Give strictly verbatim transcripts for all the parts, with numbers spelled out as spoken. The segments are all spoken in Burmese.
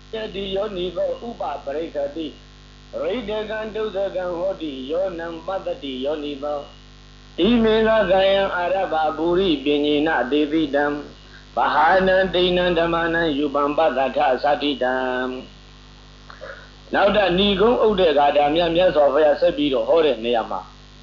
Yadi Yoni Upa Parekati Ridagan Dudagan Hodi Yonam Padati Yoni Bo Imela Gayan Araba Buri Binina Devidam Bahana Dina Damana Yubamba Gata Satidam. Now that Nigo Udega Damian Yasofia Sabiro Hore Neama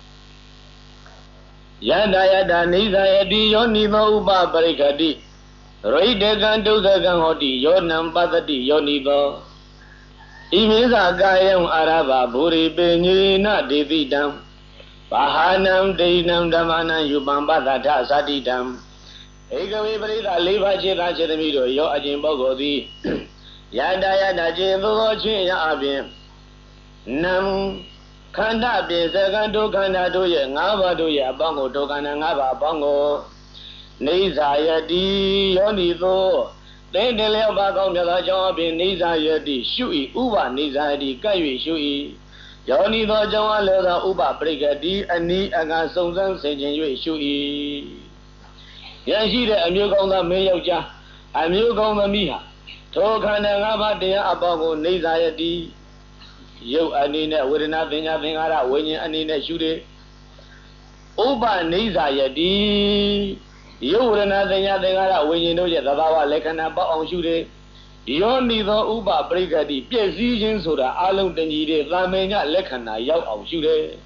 Yada Yada Niza Edi Yoni Upa Parekati Ridagan Dudagan Hodi Yonam Padati Yoni Bo Imisa Gayam Araba Buri Binina Devidam Bahanam Dinam Damana Yubamba Gata Satidam Egawi Brida Liva Chira Chiramido, Yo Ajimbogodi Yada Yada Jimbo Chia Abim Nam Kanda Bizagandu Kanda Duya Nava Duya Bongo Tokana Nava Bongo Niza Yadi Yonizo Then the Lebagon Job in Niza Yadi Shui Uba Niza Yadi Kayu Shui Yoni do Jawa Leda Uba Brigadi and Ni Aga Sonsan Sajan Shui Yashi the Amugon the Mayoja Amugon the Miha Tokana Nava Dea Abago Niza Yadi Yo Anina with nothing nothing out when you Anina Shude Uba Niza Yadi You would nothing nothing out when you know that Bawa Lekana on Shude Yoni the Uba Brigadi, Piazin Soda, Alum Denide, Ramena Lekana, Yao of Shude.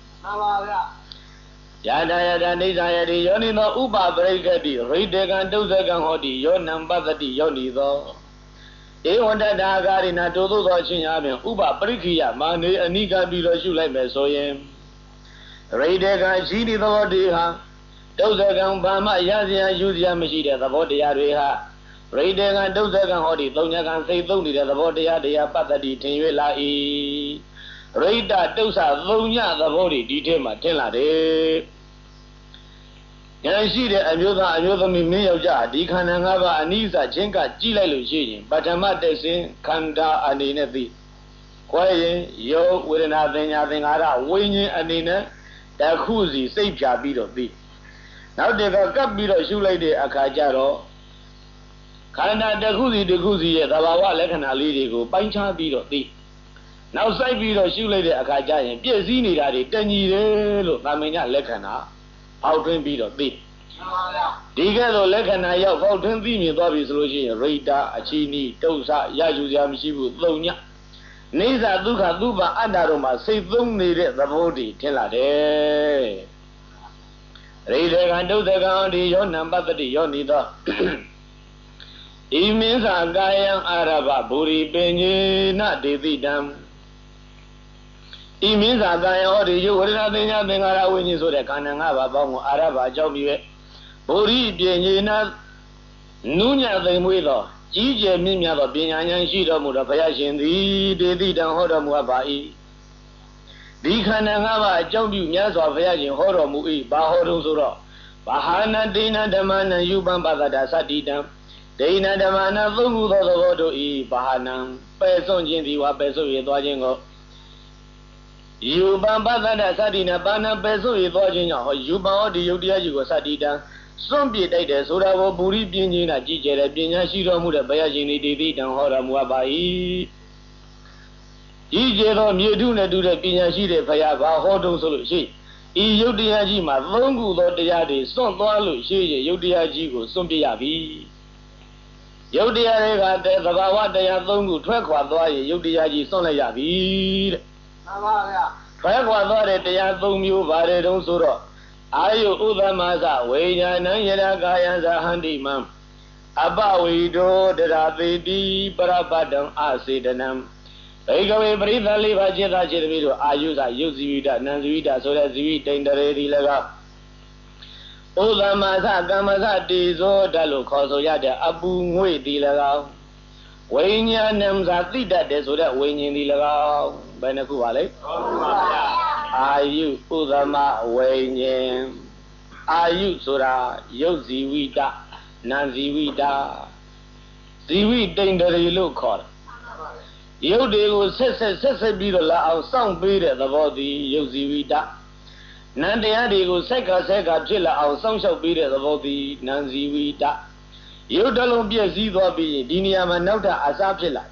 Yada Yada Nizayadi, Yoni the Uba Brigadi, Ridegan Dozagan Hodi, Yonam Bazadi, Yoni the Eonda Dagarina, Dodo Chinabin, Uba Brigia, Mani, and Nika Bilo Shule Mesoyem. Ridegan Shidi the Vodiha, Dozagan Bama, Yazia, Yuzia Machida, the Vodia Reha. Raiding and Dozagan Hodi, Donya can say Doni, the Vodia, the Apatati, Tenula E. Raida Dosa, Donya, the body, Ditema, Tela de. Can see the Amusa, Amusa Mimioja, Dikananga, Anisa, Chenka, Gila Lucin, but a Matasin, Kanda, and Inethi. Quiet, yo, with nothing, nothing, other, winning and inner, the Kuzi, save Jabit of thee. Now they got a bit of shoe lady, Akajaro. Kana the Guzi, the Guzi, the Bawa Lekana lady go, Pancha Bido thee. Now side Bido shoe lady Akaja, Piazini daddy, ten years, Lamina Lekana, Outrin Bido thee. Digado Lekana, Yaw, Outrin Vimi, Bobby Solution, Rita, Achini, Tosa, Yajuzam Shibu, Lonia. Neza Duka Duba Andaroma, say Dung needed the body, Telade. Rita and do the county, your number that you need. Imisa Gayam Araba Buri Benji not Davidam. Imisa Gayam or you would not think nothing out when you saw the Kananga Bongo Araba Jobi Buri Benji not Nunya the Muido, Gija Mimia of Binyan Shida Mudapayashin, the Davidam Hodamuabai. The Kananga Jobi Mias of Yajin Horomui, Bahodo Sura, Bahana Dina Damana Yubamba Satidam. Dana the man of the Vodo E. Bahanam, Person Jindiwa Peso Yadwajingo. You Bamba Sadina Bana Peso Yadwajin or you bow the Yodia Yugo Sadida. Some be dated so that will Buri Binina Gija, Bina Shiro Muda Bayajini David and Horamuabai. Gija Muduna do the Bina Shide Payaba, Hodo Solushi. E. Yodiajima, Longu Lord the Yadi, Son Balu, Shi, Yodiajigo, Sumbiabi. Yodia, the Bawa, they are Longu, Trakwa, Yodiaji, Sonayabi. Trakwa, they are Longu, Vare, don't Suro. Ayu Udamaza, Waya, Nayana Gayaza, Handi Mam. Abawi do, the Rabidi, Barabadam, Asidanam. Egaway Brida Liva Jeda Jedvido, Ayuza, Yuzivida, Nazivida, so that Zivi, Tendere Lega. Ola Maza Gamaza Dizo Dalu Koso Yada Abu Mui Dilaga. Wanya Namza Dida Desoda Wayne Dilaga. Benakuale. Are you Udama Wayne? Are you Sura Yozivida Nanzivida? Zivi Tendere Lucor. Yodi was Sessabila of some breed at the body Yozivida. Nandiadi go seka seka chilla our song shall be the body Nanzi Vita. You don't be a zido be Diniama Nota Asapilla.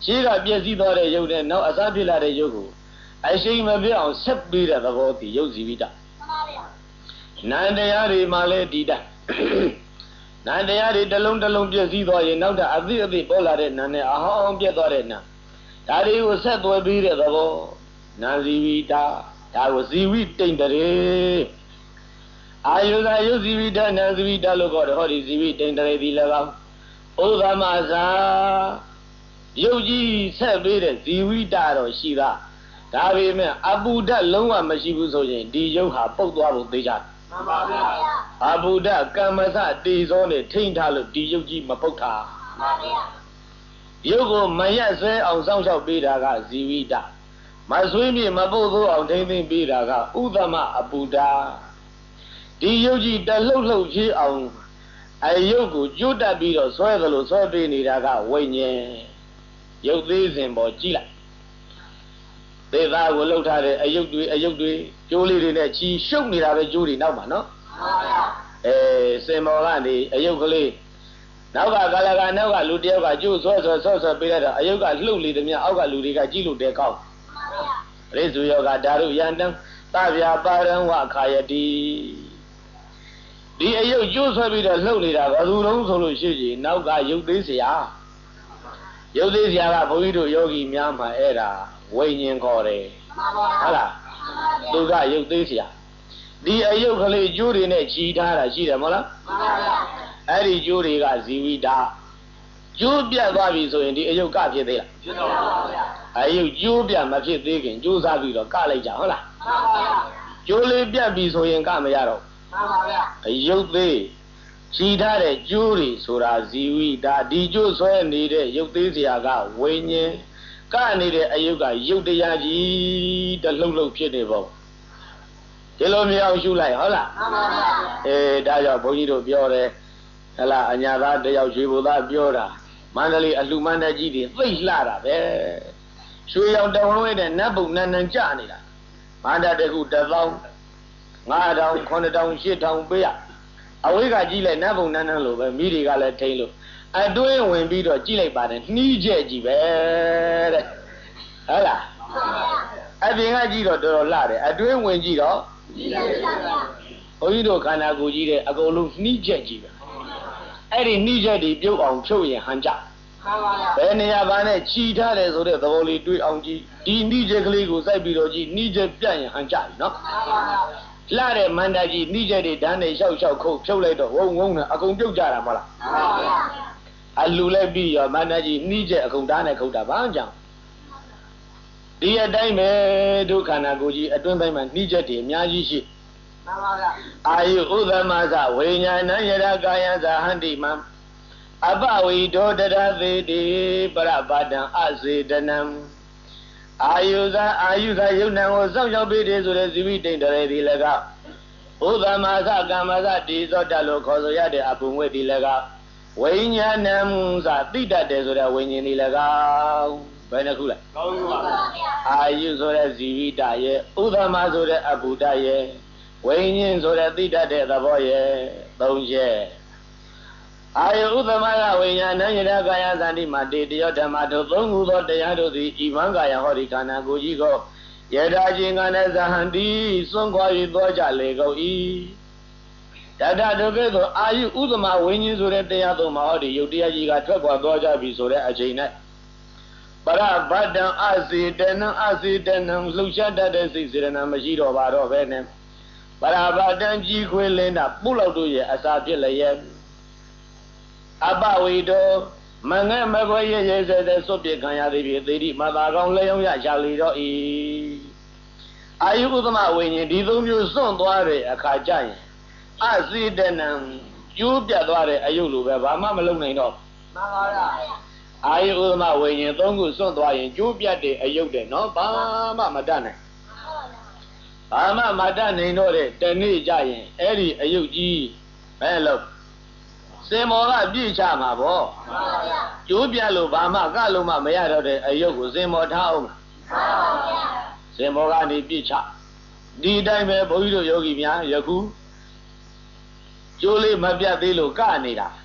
ရှိကပြည့်စည်သွားတဲ့ရုပ်နဲ့နောက်အစားဖြစ်လာတဲ့ရုပ်ကိုအရှိန်မပြတ်အောင်ဆက်ပြီးတဲ့သဘောတည်ရုပ်ဇီဝိတနန္တရားတွေမှလည်းဒီတိုင်းနန္တရားတွေတစ်လုံးတစ်လုံးပြည့်စည်သွားရင်နောက်တဲ့အသည့်အသည့်ပေါ်လာတဲ့နာနဲ့အဟောင်းပြတ်သွားတဲ့နာဒါတွေကိုဆက်သွယ်ပြီးတဲ့သဘောနာဇီဝိတဒါကိုဇီဝိတိန်တရေအာယုဇာယုဇီဝိတနာဇီဝိတလို့ခေါ်တယ်ဟောဒီဇီဝိတိန်တရေဒီ၎င်းဥဒ္ဓမသာယုတ်ကြီးဆက်ပြီးတဲ့ဇီဝိတတော့ရှိတာဒါပေမဲ့အပုဒ္ဒလုံးဝမရှိဘူးဆိုရင်ဒီယုတ်ဟာပုတ်သွားဖို့သိကြတယ်မှန်ပါဗျာအပုဒ္ဒကမ္မစတေဇောနဲ့ထိမ့်ထားလို့ဒီယုတ်ကြီးမပုတ်တာမှန်ပါဗျာယုတ်ကိုမရက်ဆွဲအောင်စောင့်ရှောက်ပေးတာကဇီဝိတမဆွေးမြေမပုတ်သောအောင်ထိမ့်သိမ့်ပေးတာကဥဒ္ဓမအပုဒ္ဒဒီယုတ်ကြီးတလှုပ်လှုပ်ဖြစ်အောင်အယုတ်ကိုကျွတ်တက်ပြီးတော့ဆွဲသလိုဆွဲပေးနေတာကဝိညာဉ်ယုတ်သေးစဉ်ပေါ်ကြည့်လိုက်သေသားကိုလှုပ်ထားတဲ့အယုတ်တွေအယုတ်တွေကျိုးလေးတွေနဲ့ချီရှုပ်နေတာပဲကျိုးတွေနောက်မှာနော်မှန်ပါဗျာအဲစင်မော်ကနေအယုတ်ကလေးနောက်ကကာလကနောက်ကလူတယောက်ကကျိုးဆွဲဆွဲဆွဲဆွဲပေးလိုက်တော့အယုတ်ကလှုပ်လေသည်များအောက်ကလူတွေကကြည့်လို့တဲကောင်းမှန်ပါဗျာရိစုယောကဓာရုယန္တံသဗျာပါရံဝခာယတိဒီအယုတ်ကျိုးဆွဲပြီးတော့လှုပ်နေတာဘယ်သူလုံးဆိုလို့ရှိရင်နောက်ကယုတ်သေးเสียယုတ်သေးเสียကဘုန်းကြီးတို့ယောဂီများမှာအဲ့ဒါဝိညာဉ်ခေါ်တယ်ဟုတ်လားသူကယုတ်သေးเสียဒီအယုတ်ကလေးကျိုးတွေနဲ့ခြီးထားတာရှိတယ်မဟုတ်လားမှန်ပါဗျာအဲ့ဒီကျိုးတွေကဇီဝိတာကျိုးပြတ်သွားပြီဆိုရင်ဒီအယုတ်ကဖြစ်သေးလားဖြစ်တော့ပါဗျာအယုတ်ကျိုးပြတ်မဖြစ်သေးခင်ကျိုးစားပြီးတော့ကလိုက်ကြဟုတ်လားမှန်ပါဗျာကျိုးလေးပြတ်ပြီဆိုရင်ကမရတော့မှန်ပါဗျာအယုတ်သေးခြီးထားတဲ့ကျိုးတွေဆိုတာဇီဝိတာဒီကျိုးဆွဲနေတဲ့ယုတ်သေးเสียကဝိညာဉ်ကနေတဲ့အယုတ်ကယုတ်တရားကြီးတလှုပ်လှုပ်ဖြစ်နေပေါ့ဒီလိုမျိုးအောင်ရှုလိုက်ဟုတ်လားမှန်ပါဗျာအေးဒါကြောင့်ဘုန်းကြီးတို့ပြောတယ်ဟဲ့လားအညာသားတယောက်ရွှေဘုသားပြောတာမန္တလေးအလှမန္တကြီးတွေသိလှတာပဲရွှေရောင်တဝန်းဝဲတဲ့နတ်ဘုံနန်းနန်းကြနေတာမန္တတခုတစ်သောင်းငါးထောင်ခုနှစ်ထောင်ရှစ်ထောင်ပေးရအဝိကကြည့်လိုက်နတ်ဘုံနန်းနန်းလို့ပဲမိတွေကလည်းထိန်လို့အတွင်းဝင်ပြီးတော့ကြည့်လိုက်ပါတယ်နှီးချက်ကြီးပဲတဲ့ဟုတ်လားအပြင်ကကြည့်တော့တော်တော်လှတယ်အတွင်းဝင်ကြည့်တော့နှီးချက်ပါဗျာဘုန်းကြီးတို့ခန္ဓာကိုယ်ကြီးတဲ့အကုန်လုံးနှီးချက်ကြီးပဲအဲ့ဒီနှီးချက်တွေပြုတ်အောင်ဖြုတ်ရင်ဟန်ကြမှန်ပါဗျာဘယ်နေရာဘာနဲ့ခြီးထားတယ်ဆိုတဲ့သဘောလေးတွေးအောင်ကြည့်ဒီနှီးချက်ကလေးကိုစိုက်ပြီးတော့ကြည့်နှီးချက်ပြတ်ရင်ဟန်ကြပြီနော်မှန်ပါဗျာလှတဲ့မန္တကြီးနှီးချက်တွေဓာတ်နဲ့ရှောက်ရှောက်ခုတ်ဖြုတ်လိုက်တော့ဝုံဝုံနဲ့အကုန်ပြုတ်ကြတာမဟုတ်လားမှန်ပါဗျာအလူလိုက်ပြီးရောမန္တကြီးနှီးချက်အကုန်ဓာတ်နဲ့ခုတ်တာဘာကြောင့်ဒီအတိုင်းပဲဒုက္ခနာကိုကြီးအတွင်းပိုင်းမှာနှီးချက်တွေအများကြီးရှိမှန်ပါဗျာအာယုဥဒ္ဓမသဝိညာဏယရကာယဇာဟန္တိမံအပဝိဒောတရသေတိပရပါဒံအစေတနံအာယုဇာအာယုဇာယုတ်နံကိုစောင့်ရှောက်ပေးတယ်ဆိုတဲ့ဇီဝိတိန်တရေဒီလည်းကဥဒ္ဓမသကမ္မသတိသောတလို့ခေါ်ဆိုရတဲ့အပုငွေဒီလည်းကဝိညာဏံသာသိတတ်တယ်ဆိုတဲ့ဝိညာဉ်ဒီလည်းကဘယ်နှခုလဲကောင်းပါပါအာယုဆိုတဲ့ဇီဝိတရဲ့ဥဒ္ဓမဆိုတဲ့အပုဒ္ဒရဲ့ဝိညာဉ်ဆိုတဲ့သိတတ်တဲ့သဘောရဲ့သုံးချက်အာယုဥဒ္ဓမကဝိညာဏယရကာယသန္တိမတေတယောဓမ္မတို့သုံးခုသောတရားတို့သည်ဤမံကာယဟောဒီခန္ဓာကိုယ်ကြီးကိုယထာချင်းကနဲ့ဇဟန္တိစွန့်ခွာ၍သောကြလေကုန်၏တတဒုက္ခသောအာယုဥဒ္ဓမဝိညာဉ်ဆိုတဲ့တရားသုံးပါဟောဒီယုတ်တရားကြီးကထွက်ခွာသွားကြပြီဆိုတဲ့အချိန်နဲ့ပရဗတ္တံအစေတနံအစေတနံလှုပ်ရှားတတ်တဲ့စိတ်စေတနာမရှိတော့ပါတော့ပဲနဲ့ပရဗတ္တံကြီးခွေလင်းတာပုလောက်တို့ရဲ့အစာဖြစ်လျက်အပဝိတောမငဲ့မခွဲရရဲစေတဲ့စွတ်ပြခံရသည်ဖြင့်သေတိမသာကောင်းလျောင်းရရှာလေတော့၏အာယုဥဒ္ဓမဝိညာဉ်ဒီသုံးမျိုးစွန့်သွားတဲ့အခါကျရင်အစေတနံကျိုးပြတ်သွားတဲ့အယုလိုပဲဘာမှမလုပ်နိုင်တော့မှန်ပါဗျာအာယုဥဒ္ဓမဝိညာဉ်သုံးခုစွန့်သွားရင်ကျိုးပြတ်တဲ့အယုတဲ့နော်ဘာမှမတတ်နိုင်ဘာမှမတတ်နိုင်တော့တဲ့တနေ့ကျရင်အဲ့ဒီအယုကြီးဘယ်လို့စင်မောကပြည့်ချမှာပေါ့မှန်ပါဗျာကျိုးပြတ်လို့ဘာမှကလို့မှမရတော့တဲ့အယုကိုစင်မောထားအောင်မှန်ပါဗျာစင်မောကနေပြည့်ချဒီတိုင်းပဲဘုန်းကြီးတို့ယောဂီများယခုကျိုးလေးမပြတ်သေးလို့ကနေတာစ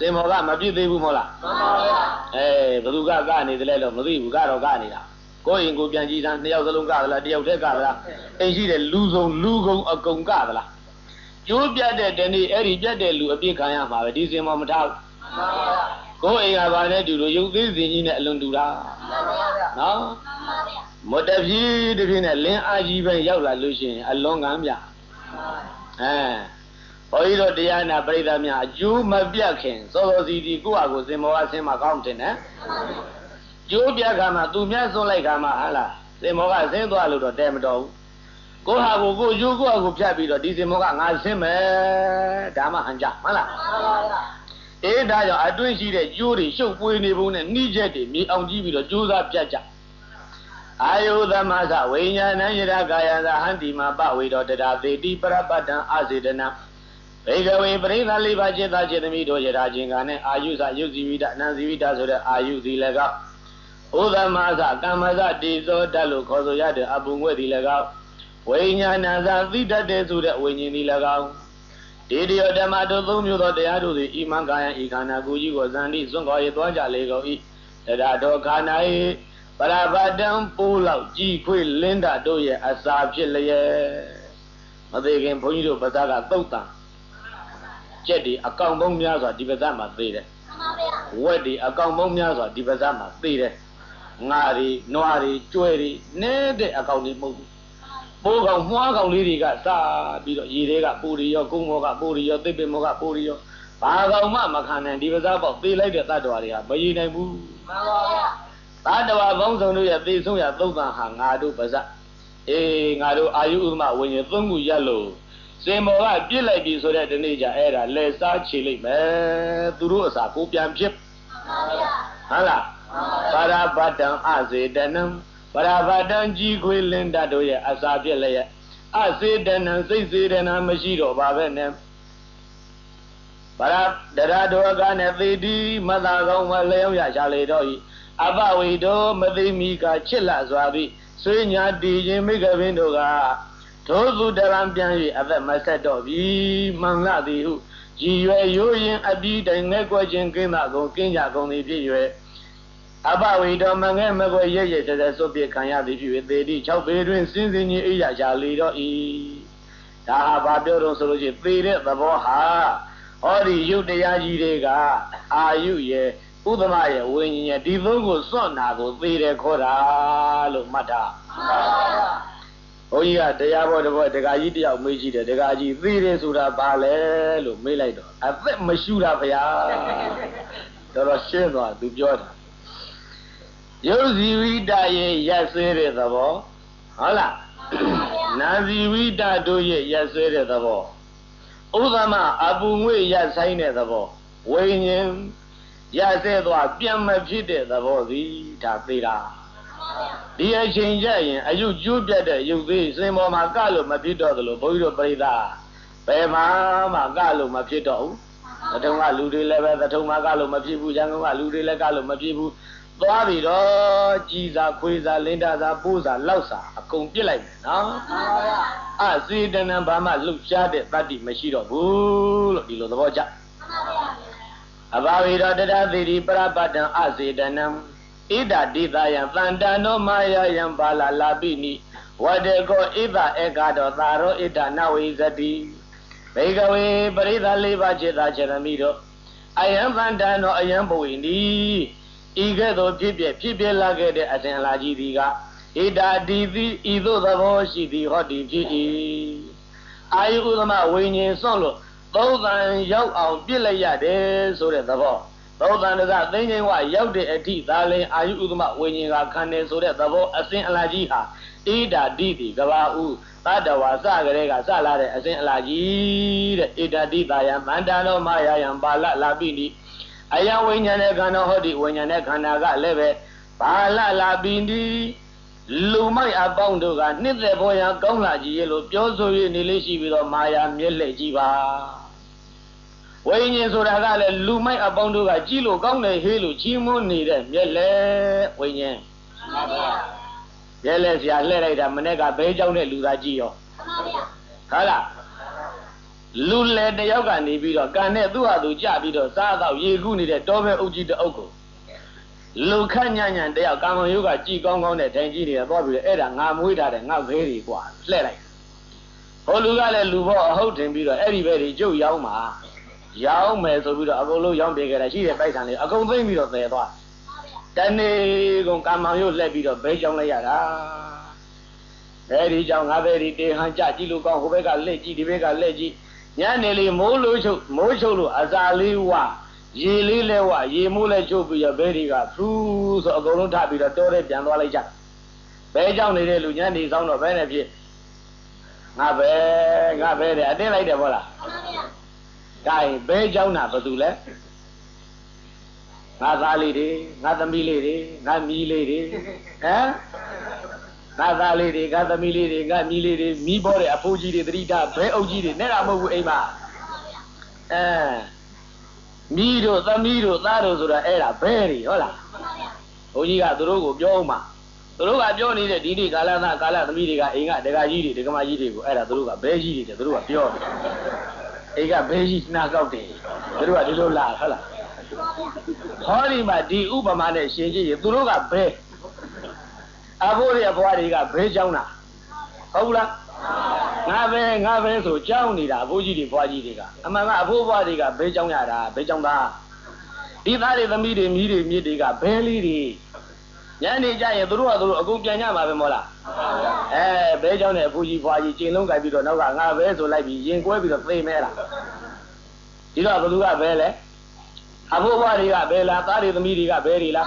စေမောကမပြည့်သေးဘူးမဟုတ်လားမှန်ပါဗျာအဲဘသူကကနေတယ်လဲလို့မသိဘူးကတော့ကနေတာကိုယ်ရင်ကိုပြန်ကြည့်စမ်းနှစ်ယောက်စလုံးကသလားတယောက်တည်းကသလားအိမ်ရှိတဲ့လူစုံလူကုန်အကုန်ကသလားကျိုးပြတ်တဲ့တနေ့အဲ့ဒီပြတ်တဲ့လူအပြစ်ခံရမှာပဲဒီစေမောမထားဘူးမှန်ပါဗျာကိုယ်အိမ်ကဘာနဲ့တူလို့ရုပ်သေးစင်ကြီးနဲ့အလွန်တူတာမှန်ပါဗျာနော်မှန်ပါဗျာမတပြည့်တပြည့်နဲ့လင်းအားကြီးပဲရောက်လာလို့ရှိရင်အလွန်ကမ်းပြအဲဘုန်းကြီးတို့တရားနာပရိသတ်များအကျိုးမပြတ်ခင်စောစောစီစီကိုယ့်အကိုစင်မောကဆင်းမှာကောင်းတယ်နော်ကျိုးပြတ်ခါမှာသူမြတ်စွန့်လိုက်ခါမှာဟာလားစင်မောကဆင်းသွားလို့တော့တဲမတော်ဘူးကိုယ့်ဟာကိုကိုကျိုးကိုယ့်အကိုဖြတ်ပြီးတော့ဒီစင်မောကငါဆင်းမယ်ဒါမှဟန်ကြမှန်လားအေးဒါကြောင့်အတွင်းရှိတဲ့ကျိုးတွေရှုပ်ပွေးနေပုံနဲ့နှိချက်တွေမြေအောင်ကြည့်ပြီးတော့ကြိုးစားပြတ်ကြအာယုသမသဝိညာဏယရကာယသဟန္တိမပဝေတော်တရာသေတိပရပတ္တံအာစေတနာဘေကဝေပရိသလေးပါจิตသားจิตသမီးတို့ရတာချင်းကနဲ့အာယုစယုတ်ဇီဝိတအနံဇီဝိတဆိုတဲ့အာယုစီလည်းကောဥသမသကမ္မဇတိဇောတတ်လို့ခေါ်ဆိုရတဲ့အပုငွေ့ဒီလည်းကောဝိညာဏဇသိတတ်တဲ့ဆိုတဲ့ဝိညာဉ်ဒီလည်းကောဒီတယောဓမ္မတို့သုံးမျိုးသောတရားတို့သည်ဣမံကာယံဤခန္ဓာကိုယ်ကြီးကိုဇန်တိစွန့်ခေါ်ရသွားကြလေကုန်၏တရားတော်ခန္ဓာ၏ပရပတံပိုးလောက်ကြည်ခွေလင်းတာတို့ရဲ့အစာဖြစ်လျက်မသေးခင်ဘုန်းကြီးတို့ဗဇက်ကသုတ်တံကျက်ဒီအကောင်ပေါင်းများစွာဒီဗဇက်မှာသိတယ်မှန်ပါဗျာဝက်ဒီအကောင်ပေါင်းများစွာဒီဗဇက်မှာသိတယ်ငါတွေနွားတွေကျွဲတွေနဲတဲ့အကောင်တွေမဟုတ်ဘူးပိုးကောင်မွှားကောင်လေးတွေကစပြီးတော့ရေတွေကပူရီရောကုန်းမောကပူရီရောသစ်ပင်မောကပူရီရောဘာကောင်မှမခံနိုင်ဒီဗဇက်ပေါက်သိလိုက်တဲ့တ attva တွေကမရည်နိုင်ဘူးမှန်ပါဗျာတ attva ဘောင်းဆောင်တို့ရဲ့သေဆုံးရသုတ်တံဟာငါတို့ဗဇက်အေးငါတို့အာယုဥဒ္ဓမဝိညာဉ်သုံးခုရက်လို့စင်မောကပြစ်လိုက်ပြီဆိုတဲ့ဒီနေ့ကျအဲ့ဒါလက်စားချေလိုက်မယ်သူတို့အစာကိုပြန်ဖြစ်မှန်ပါဗျာဟုတ်လားပါရပတ္တံအစေတနံပရပတ္တံကြီးခွေလင်းတတ်တို့ရဲ့အစာပြစ်လျက်အစေတနံစိတ်စေတနာမရှိတော့ပါပဲနဲ့ပရဒရတောကနဲ့သေတိမသာကောင်းမလျောင်းရချလေတော့ဤအပဝိတောမသိမိကချစ်လစွာသည်ဆွေညာတည်ခြင်းမိဂဗင်းတို့ကထိုသူတရံပြန်၍အသက်မဆက်တော့ပြီမှန်လာသည်ဟုရည်ရွယ်ရိုးရင်အပြီးတိုင်ငဲ့ကွက်ခြင်းကင်းသာကုန်ကင်းကြကုန်သည်ဖြစ်၍အပဝိတော်မငဲ့မကွယ်ရဲ့ရဲ့တည်းစွပြခံရသည်ဖြစ်၍သေတိ၆ပေတွင်စင်းစင်းကြီးအိယာချလေတော့ဤဒါဟာဘာပြောတော့ဆိုလို့ရှိရင်သေတဲ့သဘောဟာဟောဒီယုတ်တရားကြီးတွေကအာယုရဲ့ဥဒ္ဓမရဲ့ဝိညာဉ်ရဲ့ဒီသုံးကိုစွန့်နာကိုသေတယ်ခေါ်တာလို့မှတ်တာဘုန်းကြီးကတရားဘောတဘောတက္ကကြီးတယောက်မေးကြည့်တယ်တက္ကကြီးသေတယ်ဆိုတာဘာလဲလို့မေးလိုက်တော့အသက်မရှူတာဗျာတော်တော်ရှင်းသွားသူပြောတာယုတ်ဇီဝိတရဲ့ရက်ဆွဲတဲ့သဘောဟုတ်လားနာဇီဝိတတို့ရဲ့ရက်ဆွဲတဲ့သဘောဥဒ္ဓမအပူငွေရက်ဆိုင်တဲ့သဘောဝိညာဉ်ရက်ဆဲသွားပြန်မဖြစ်တဲ့သဘောသည်ဒါသေတာဒီအချိန်ကျရင်အယုကျိုးပြတ်တဲ့ယုတ်သေးစင်ပေါ်မှာကလို့မဖြစ်တော့သလိုဘုန်းကြီးတို့ပရိသတ်ဘယ်မှာမှကလို့မဖြစ်တော့ဘူးသထုံကလူတွေလည်းပဲသထုံမှာကလို့မဖြစ်ဘူးရန်ကုန်ကလူတွေလည်းကလို့မဖြစ်ဘူးသွားပြီးတော့ကြီးစားခွေးစားလင်းတာစားပိုးစားလောက်စားအကုန်ပြစ်လိုက်မယ်နော်မှန်ပါဗျာအစေတနံဘာမှလှုပ်ရှားတဲ့တတ္တိမရှိတော့ဘူးလို့ဒီလိုသဘောကျမှန်ပါဗျာအဘာဝေတော်တတသေတိပရပတ္တံအစေတနံဣဒဒိသယံတန္တနောမာယယံပါလာလာပိနိဝတေကောဣဒဧကတောသာရောဣဒနဝိဇတိဘေကဝေပရိသလေးပါးจิตသာချရမိတို့အယံတန္တနောအယံဘဝိနိဤကဲ့သို့ဖြစ်ပြဖြစ်ပြလာခဲ့တဲ့အစဉ်အလာကြီးဒီကဣဒတိတိဤသို့သဘောရှိသည်ဟောဒီဖြစ်၏အာယုဥဒ္ဓမဝိညာဉ်စွန့်လို့သုံးသံရောက်အောင်ပြစ်လိုက်ရတယ်ဆိုတဲ့သဘောသုံးသံတစသိင္ချင်းဝရောက်တဲ့အထိသာလင်အာယုဥဒ္ဓမဝိညာဉ်ကခံတယ်ဆိုတဲ့သဘောအစဉ်အလာကြီးဟာဣဒတိတိကဘာဥသတ္တဝါစကလေးကစလာတဲ့အစဉ်အလာကြီးတဲ့ဣဒတိတာယံမန္တနောမာယယံပါလလာပိနိအယဝိညာဉ်နဲ့ခန္ဓာဟောဒီဝိညာဉ်နဲ့ခန္ဓာကလည်းပဲဘာလလာပိနိလူမိုက်အပေါင်းတို့ကနှစ်သက်ပေါ်ရန်ကောင်းလာကြည်လို့ပြောဆိုရနေလေးရှိပြီးတော့မာယာမျက်လှည့်ကြည့်ပါဝိညာဉ်ဆိုတာကလည်းလူမိုက်အပေါင်းတို့ကကြည့်လို့ကောင်းတယ်ဟေးလို့ချီးမွမ်းနေတဲ့မျက်လှည့်ဝိညာဉ်မှန်ပါဗျာမျက်လှည့်ဆရာလှည့်လိုက်တာမနေ့ကဘဲเจ้าနဲ့လူသားကြည့်ရောမှန်ပါဗျာဟုတ်လားလူလေတယောက်ကနေပြီးတော့ကန်နဲ့သူ့ဟာသူကြပြီးတော့စားတော့ရေကူးနေတဲ့တောပဲအုပ်ကြီးတအုပ်ကိုလူခန့်ညံ့ညံ့တယောက်ကာမယုကကြည်ကောင်းကောင်းနဲ့ထိုင်ကြည့်နေတာသွားပြီးတော့အဲ့ဒါငါမွေးထားတဲ့ငါဘဲတွေกว่าလှဲ့လိုက်ဟိုလူကလည်းလူဘောအဟုတ်တင်ပြီးတော့အဲ့ဒီဘဲတွေကျုပ်ရောက်မှာရောက်မယ်ဆိုပြီးတော့အကုန်လုံးရောက်ပြေခဲ့တာရှိတဲ့ပိုက်ဆံလေးအကုန်သိမ့်ပြီးတော့သယ်သွားတနေ့ကုန်ကာမယုလှက်ပြီးတော့ဘဲကြောင်းလိုက်ရတာအဲ့ဒီကြောင့်ငါဘဲတွေတေဟန်ကြကြည့်လို့ကောင်းဟိုဘက်ကလက်ကြည့်ဒီဘက်ကလက်ကြည့်ညနေလေးမိုးလို့ချုပ်မိုးချုပ်လို့အစာလေးဝရေလေးလဲဝရေမိုးလဲချုပ်ပြီးတော့ဘဲတွေကဖူးဆိုအကုန်လုံးထပြီးတော့တောထဲပြန်သွားလိုက်ကြဘဲကြောင့်နေတဲ့လူညနေဆောင်တော့ဘဲနဲ့ဖြစ်ငါပဲငါပဲတဲ့အတင်းလိုက်တယ်ဗောလားဒါရင်ဘဲကြောင့်တာဘာတူလဲငါသားလေးတွေငါသမီးလေးတွေငါမီးလေးတွေဟမ်ငါသားလေးတွေငါသမီးလေးတွေငါမီးလေးတွေမီးပေါ်တဲ့အဖိုးကြီးတွေတတိတာဘဲအုပ်ကြီးတွေနဲ့တာမဟုတ်ဘူးအိမ်မှာအဲမီးတို့သမီးတို့သားတို့ဆိုတာအဲ့ဒါဘဲတွေဟုတ်လားဘုန်းကြီးကသူတို့ကိုပြောအောင်မှာသူတို့ကပြောနေတဲ့ဒီဒီကာလသားကာလသမီးတွေကအိမ်ကဒကာကြီးတွေဒကမကြီးတွေကိုအဲ့ဒါသူတို့ကဘဲကြီးတွေတဲ့သူတို့ကပြောတယ်အိမ်ကဘဲကြီးနှာကောက်တယ်သူတို့ကဒီလိုလာဟုတ်လားဟောဒီမှာဒီဥပမာနဲ့ရှင်းကြည့်ရင်သူတို့ကဘဲအဖိုးတွေအဖွားတွေကဘဲကြောင်းတာဟုတ်လားငါပဲငါပဲဆိုကြောင်းနေတာအဖိုးကြီးတွေဖွားကြီးတွေကအမှန်ကအဖိုးဖွားတွေကဘဲကြောင်းရတာဘဲကြောင်းသားဒီသားတွေသမီးတွေမိတွေမြစ်တွေကဘဲလေးတွေညနေကြရင်သူတို့ကသူတို့အကုန်ပြန်ကြမှာပဲမို့လားအဲဘဲကြောင်းနဲ့အဖိုးကြီးဖွားကြီးကျင်းလုံးကြိုက်ပြီးတော့နောက်ကငါပဲဆိုလိုက်ပြီးရင်ကွဲပြီးတော့သိမဲလားဒီတော့ဘသူကဘဲလဲအဖိုးဖွားတွေကဘဲလားသားတွေသမီးတွေကဘဲတွေလား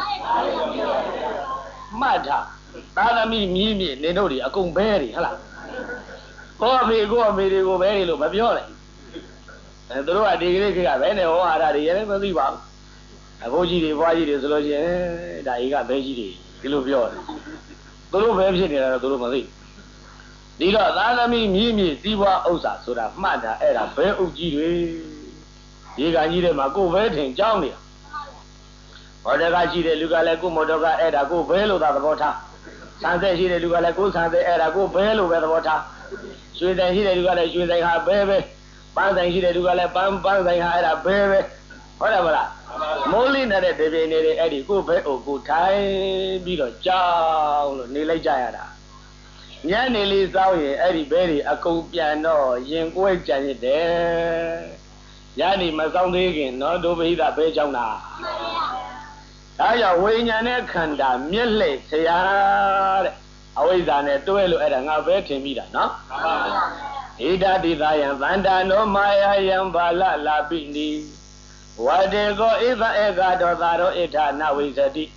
မှတ်ထားသားသမီးမြည်မြည်နေတို့တွေအကုန်ဘဲတွေဟဟလားကိုအမေကိုအမေတွေကိုဘဲတွေလို့မပြောနဲ့အဲသူတို့ကဒီကလေးကဘဲနဲ့ဟောဟာတာတွေလည်းမသိပါဘူးအဖိုးကြီးတွေဘွားကြီးတွေဆိုလို့ရှိရင်ဒါကြီးကဘဲကြီးတွေဒီလိုပြောတယ်သူတို့ဘဲဖြစ်နေတာတော့သူတို့မသိဒီတော့သားသမီးမြည်မြည်စီးပွားဥစ္စာဆိုတာမှတ်တာအဲ့ဒါဘဲအုပ်ကြီးတွေရေကန်ကြီးတွေမှာကိုဘဲထင်ကြောင်းနေတာမော်တော်ကားရှိတဲ့လူကလည်းကိုမော်တော်ကားအဲ့ဒါကိုဘဲလို့သာသဘောထားဆန်သက်ရှိတဲ့လူကလည်းကိုဆန်သက်အဲ့ဒါကိုဘဲလို့ပဲသဘောထားရွှေတိုင်ရှိတဲ့လူကလည်းရွှေတိုင်ဟာဘဲပဲပန်းတိုင်ရှိတဲ့လူကလည်းပန်းပန်းတိုင်ဟာအဲ့ဒါဘဲပဲဟုတ်တယ်မလားမိုးလေးနဲ့တဲ့ပြင်းနေတယ်အဲ့ဒီကိုဘဲအိုကိုထိုင်ပြီးတော့ကြောက်လို့နေလိုက်ကြရတာညနေလေးစောင်းရင်အဲ့ဒီဘဲတွေအကုန်ပြန်တော့ရင်ကွဲကြံရတဲ့ညနေမစောင်းသေးခင်နော်ဒုဗိဒဘဲကြောင်းတာဒါကြောင့်ဝိညာဉ်နဲ့ခန္ဓာမျက်လှည့်ဆရာတဲ့အဝိဇ္ဇာနဲ့တွဲလို့အဲ့ဒါငါပဲထင်မိတာနော်မှန်ပါဗျာဣဒတိသာယံဗန္တနောမာယာယံဘာလလာပိနိဝတေကောဣသဧကတောသာရောဣထနဝိဇတိ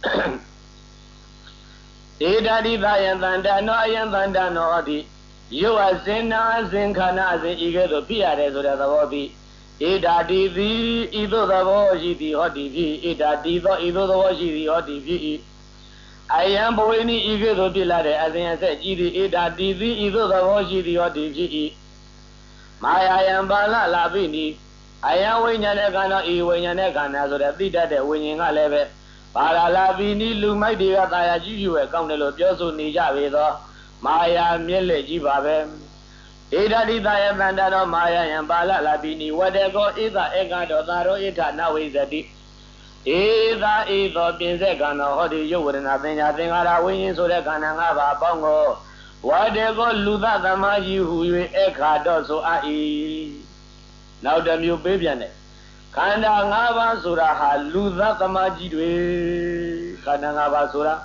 ဣဒတိသာယံဗန္တနောအယံဗန္တနောတိယောအစင်နာအစဉ်ခန္ဓာအစဉ်ဤကဲ့သို့ဖြစ်ရတယ်ဆိုတဲ့သဘောသည်ဣဒာတိသည်ဤသို့သဘောရှိသည်ဟောတိဖြစ်ဣဒာတိသောဤသို့သဘောရှိသည်ဟောတိဖြစ်၏အယံဘဝိနိဤကဲ့သို့ဖြစ်လာတဲ့အစဉ်အဆက်ကြည်သည်ဣဒာတိသည်ဤသို့သဘောရှိသည်ဟောတိဖြစ်၏မာယာယံပါဠလာပိနိအယံဝိညာဉ်နဲ့ခန္ဓာဤဝိညာဉ်နဲ့ခန္ဓာဆိုတဲ့သိတတ်တဲ့ဝိညာဉ်ကလည်းပဲပါဠလာပိနိလူမိုက်တွေကသာယာကြည့်ကြည့်ပဲကောင်းတယ်လို့ပြောဆိုနေကြပေသောမာယာမျက်လက်ကြီးပါပဲဣဒတိသာယသန္တာရောမာယယံပါဠလာပိနိဝတေကောဣသဧကတောသာရောဣထနဝိဇတိဧသာဧသောပြင်ဆက်ခန္ဓာဟောဒီယုတ်ဝရဏသင်္ညာသင်္ခါရဝိညာဉ်ဆိုတဲ့ခန္ဓာ၅ပါးအပေါင်းကိုဝတေကောလူသသမားကြီးဟူ၍အခါတော့ဆိုအပ်၏နောက်တစ်မျိုးပေးပြန်တယ်ခန္ဓာ၅ပါးဆိုတာဟာလူသသမားကြီးတွေခန္ဓာ၅ပါးဆိုတာ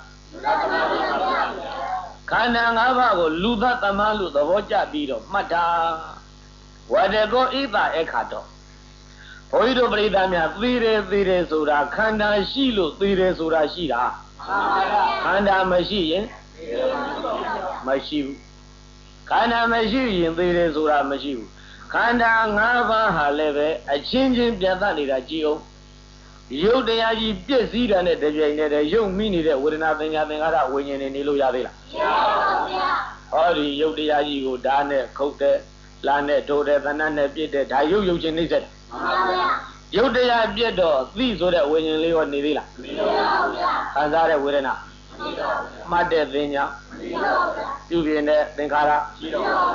ခန္ဓာ၅ပါးကိုလူသသမားလို့သဘောကျပြီးတော့မှတ်တာဝတေကောဣသအခါတော့ဘုန်းကြီးတို့ပရိသတ်များသိတယ်သိတယ်ဆိုတာခန္ဓာရှိလို့သိတယ်ဆိုတာရှိတာခန္ဓာမရှိရင်မရှိဘူးခန္ဓာမရှိရင်သိတယ်ဆိုတာမရှိဘူးခန္ဓာ၅ပါးဟာလည်းပဲအချင်းချင်းပြတ်သက်နေတာကြည်အောင်ရုပ်တရားကြီးပြည့်စည်တာနဲ့တပြိုင်တည်းရုပ်မိနေတဲ့ဝေဒနာသင်ညာသင်္ခါရဝိညာဉ်တွေနေလို့ရသေးလားမရပါဘူးဗျာဟောဒီရုပ်တရားကြီးကိုဓာတ်နဲ့ခုတ်တဲ့လာနဲ့ထိုးတဲ့သဏ္ဍာန်နဲ့ပြည့်တဲ့ဒါရုပ်ရုပ်ချင်းနှိမ့်ဆက်တယ်မှန်ပါဗျာရုပ်တရားပြည့်တော့သိဆိုတဲ့ဝိညာဉ်လေးရောနေသေးလားမနေပါဘူးဗျာခံစားတဲ့ဝေဒနာမရှိပါဘူးမှတ်တဲ့သင်ညာမရှိပါဘူးပြုပြင်တဲ့သင်္ခါရမရှိပါဘူးဗျာ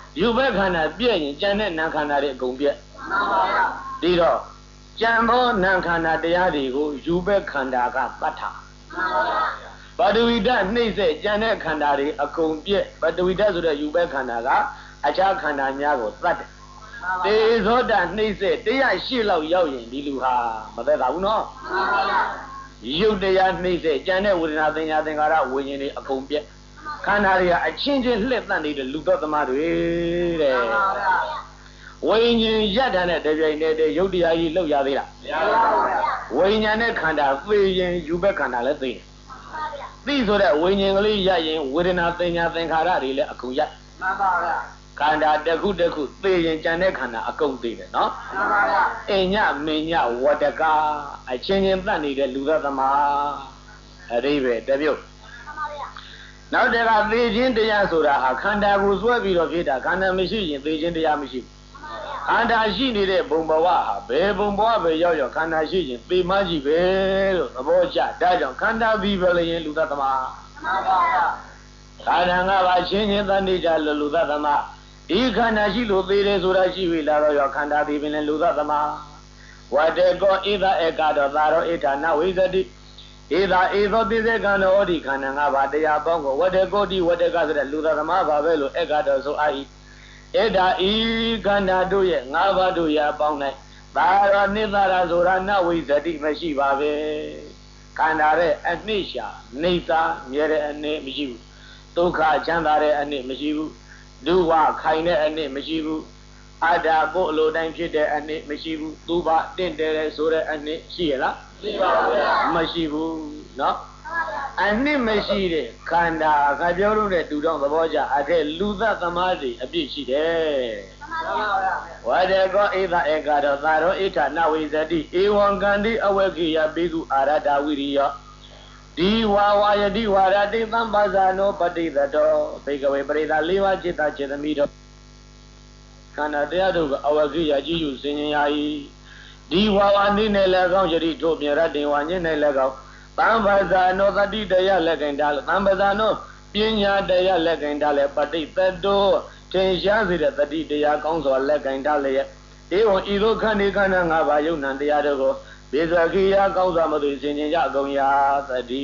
ယူဘက်ခန္ဓာပြည့်ရင်ကျန်တဲ့နာခန္ဓာတွေအကုန်ပြည့်ဒီတော့ကျန်သောနာခန္ဓာတရားတွေကိုယူဘက်ခန္ဓာကတတ်တာပတဝိဒနှိမ့်ဆက်ကျန်တဲ့ခန္ဓာတွေအကုန်ပြည့်ပတဝိဒဆိုတဲ့ယူဘက်ခန္ဓာကအခြားခန္ဓာများကိုတတ်တယ်တေဇောတနှိမ့်ဆက်တရားရှိလောက်ရောက်ရင်ဒီလူဟာမသက်သာဘူးနော်ယုတ်တရားနှိမ့်ဆက်ကျန်တဲ့ဝေဒနာသင်ညာသင်္ခါရဝိညာဉ်တွေအကုန်ပြည့်ခန္ဓာတွေကအချင်းချင်းလှည့်တန့်နေတဲ့လူတော်သမားတွေတဲ့ဝိညာဉ်ရတဲ့နဲ့တပြိုင်တည်းတည်းယုတ်တရားကြီးလောက်ရသေးလားမရပါဘူးဝိညာဉ်နဲ့ခန္ဓာသိရင်ယူဘက်ခန္ဓာလည်းသိတယ်သိဆိုတဲ့ဝိညာဉ်ကလေးရရင်ဝေဒနာသင်ညာသင်္ခါရတွေလည်းအကုန်ရမှန်ပါဗျာခန္ဓာတစ်ခုတစ်ခုသိရင်ကြံတဲ့ခန္ဓာအကုန်သိတယ်နော်မှန်ပါဗျာအညမင်းညဝတ္တကအချင်းချင်းတတ်နေတဲ့လူတော်သမားအရိပဲတပြုတ်နောက်တကသေခြင်းတရားဆိုတာဟာခန္ဓာကိုစွဲပြီးတော့ဖြစ်တာခန္ဓာမရှိရင်သေခြင်းတရားမရှိဘူးခန္ဓာရှိနေတဲ့ဘုံဘဝဟာဘယ်ဘုံဘဝပဲရောက်ရောက်ခန္ဓာရှိရင်သေမကြီးပဲလို့သဘောကျဒါကြောင့်ခန္ဓာပြီးပဲလေရင်လူသတ္တမမှန်ပါဗျာခန္ဓာငါးပါးချင်းချင်းတန်နေကြလို့လူသတ္တမဒီခန္ဓာရှိလို့သေတယ်ဆိုတာရှိပြီလားတော့ရောက်ခန္ဓာပြီးပင်လေလူသတ္တမဝတ္တေကောဣဒဧကတော့သာရောဣဋ္ဌနဝိဇတိဧသာဧသောတိစေကံတော်ဒီခန္ဓာငါးပါးတရားပေါင်းကိုဝတ္တကောတိဝတ္တကဆိုတဲ့လူသားသမားပါပဲလို့ဧကတော်ဆိုအာဤဧဒါဤခန္ဓာတို့ရဲ့ငါးပါးတို့ရာပေါင်း၌သာရောနိသရာဆိုတာနဝိဇတိမရှိပါပဲခန္ဓာရဲ့အနှစ်ရှာနေသာမြဲတဲ့အနှစ်မရှိဘူးဒုက္ခချမ်းသာတဲ့အနှစ်မရှိဘူးဒုဝခိုင်တဲ့အနှစ်မရှိဘူးအတ္တကိုအလိုတိုင်းဖြစ်တဲ့အနှစ်မရှိဘူးသူပါတင့်တယ်ဆိုတဲ့အနှစ်ရှိရလားမရှိပါဘူးမရှိဘူးเนาะအနှစ်မရှိတဲ့ခန္ဓာကပြောလို့တဲ့တူတောင်းသဘောကြအထက်လူသက်သမားတွေအပြည့်ရှိတယ်ဝါဒေကောဧသဧကတော့သာရောဣဋ္ဌနဝိဇတိဧဝံကန္တိအဝေကိယပိစုအာရတဝိရိယဒီဝါဝါယတိဝါရတိသံပါဇာနောပတိသတောဘေကဝေပရိသလေးပါးจิตတာจิตသမီးတို့ခန္ဓာတရားတို့ကအဝေကိယကြည်ယူစင်ញရာဤဒီဝါဝါနေနဲ့လည်းကောင်းယတိတို့မြရတင်ဝါညင်းနဲ့လည်းကောင်းသံပါဇာနောတတိတရားလက်ကင်တာသံပါဇာနောပညာတရားလက်ကင်တာလေပဋိသတ္တောထင်ရှားစေတဲ့တတိတရားကောင်းစွာလက်ကင်တာလေဧဝံဤသို့ခန္ဒီခန္ဓာငါးပါးယုံနံတရားတို့ကိုဘေဇခိယကောင်းစွာမသိစင်ကြင်ကြကုန်ရာသတိ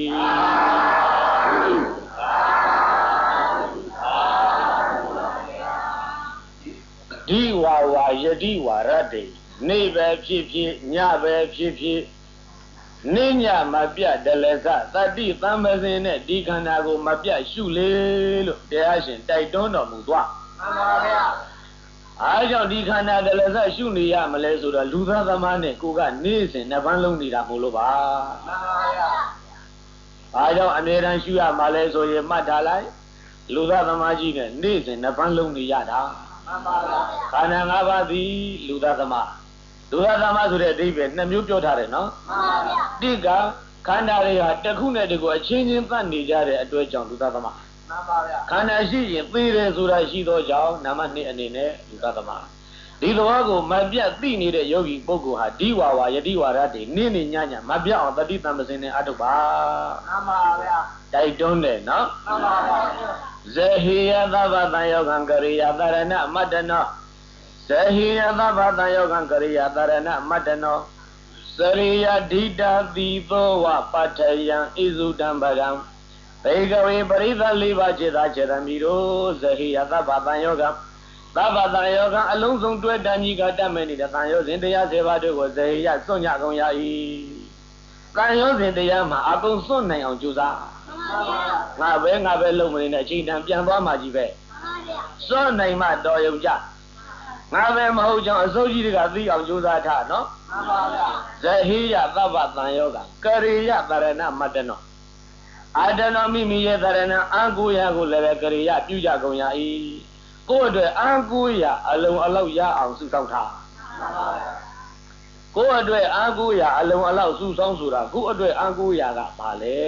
ဒီဝါဝါယတိဝါရတေနေပဲဖြစ်ဖြစ်ညပဲဖြစ်ဖြစ်နေညမပြတ်တလည်းစသတိသံပစင်နဲ့ဒီခန္ဓာကိုမပြတ်ရှုလေလို့တရားရှင်တိုက်တွန်းတော်မူသွားမှန်ပါဗျာအားကြောင့်ဒီခန္ဓာတလည်းစရှုနေရမလဲဆိုတော့လူသားသမားနဲ့ကိုကနေ့စဉ်နှစ်ပန်းလုံးနေတာမို့လို့ပါမှန်ပါဗျာအားကြောင့်အမြဲတမ်းရှုရမှာလဲဆိုရင်မှတ်ထားလိုက်လူသားသမားကြီးနဲ့နေ့စဉ်နှစ်ပန်းလုံးနေရတာမှန်ပါဗျာခန္ဓာ၅ပါးသည်လူသားသမားလူသားသမားဆိုတဲ့အဓိပ္ပာယ်နှစ်မျိုးပြောထားတယ်နော်မှန်ပါဗျာတိကခန္ဓာတွေဟာတစ်ခုနဲ့တစ်ခုအချင်းချင်းသတ်နေကြတဲ့အတွက်ကြောင့်လူသားသမားမှန်ပါဗျာခန္ဓာရှိရင်သိတယ်ဆိုတာရှိသောကြောင့်နာမနှစ်အနေနဲ့လူသားသမားဒီသဘောကိုမပြတ်သိနေတဲ့ယောဂီပုဂ္ဂိုလ်ဟာဒီဝါဝါယတိဝါရတွေနင်းနေညညမပြတ်အောင်တတိတံပစင်နဲ့အထုတ်ပါမှန်ပါဗျာတိုက်တွန်းတယ်နော်မှန်ပါဗျာဇဟိယသဗ္ဗတံယောဂံကရိယာတရဏမတ္တနောဇဟိယသဗ္ဗတံယောဂံကရိယာတရဏမတ္တနောစရိယဒိတာတိသောဝပဋ္ဌယံဣဇုတံပရံဘေကဝေပရိသလေးပါးခြေသာခြေသမီးတို့ဇဟိယသဗ္ဗတံယောဂံသဗ္ဗတံယောဂံအလုံးစုံတွေ့တန်ကြီးကတတ်မဲ့နေတဲ့သံယောဇဉ်တရားစေပါတို့ကိုဇဟိယစွန့်ညကုန်ရ၏သံယောဇဉ်တရားမှာအကုန်စွန့်နိုင်အောင်ကြိုးစားငါပဲငါပဲလုံးမနေနဲ့အချိန်တန်ပြန်သွားမှကြီးပဲစွန့်နိုင်မှတော်ရုံကြငါပဲမဟုတ်ကြောင့်အစိုးကြီးတွေကသိအောင်ကြိုးစားထားနော်မှန်ပါဗျာဇဟိယသဗ္ဗတံယောဂံကရိယတရဏမတ္တနောအာတနောမိမိရဲ့တရဏအာကိုရကိုလည်းပဲကရိယပြုကြကုန်ရ၏ကိုယ့်အတွက်အာကိုရအလုံးအလောက်ရအောင်စုဆောင်းထားမှန်ပါဗျာကိုယ့်အတွက်အာကိုရအလုံးအလောက်စုဆောင်းဆိုတာကိုယ့်အတွက်အာကိုရကပါလေ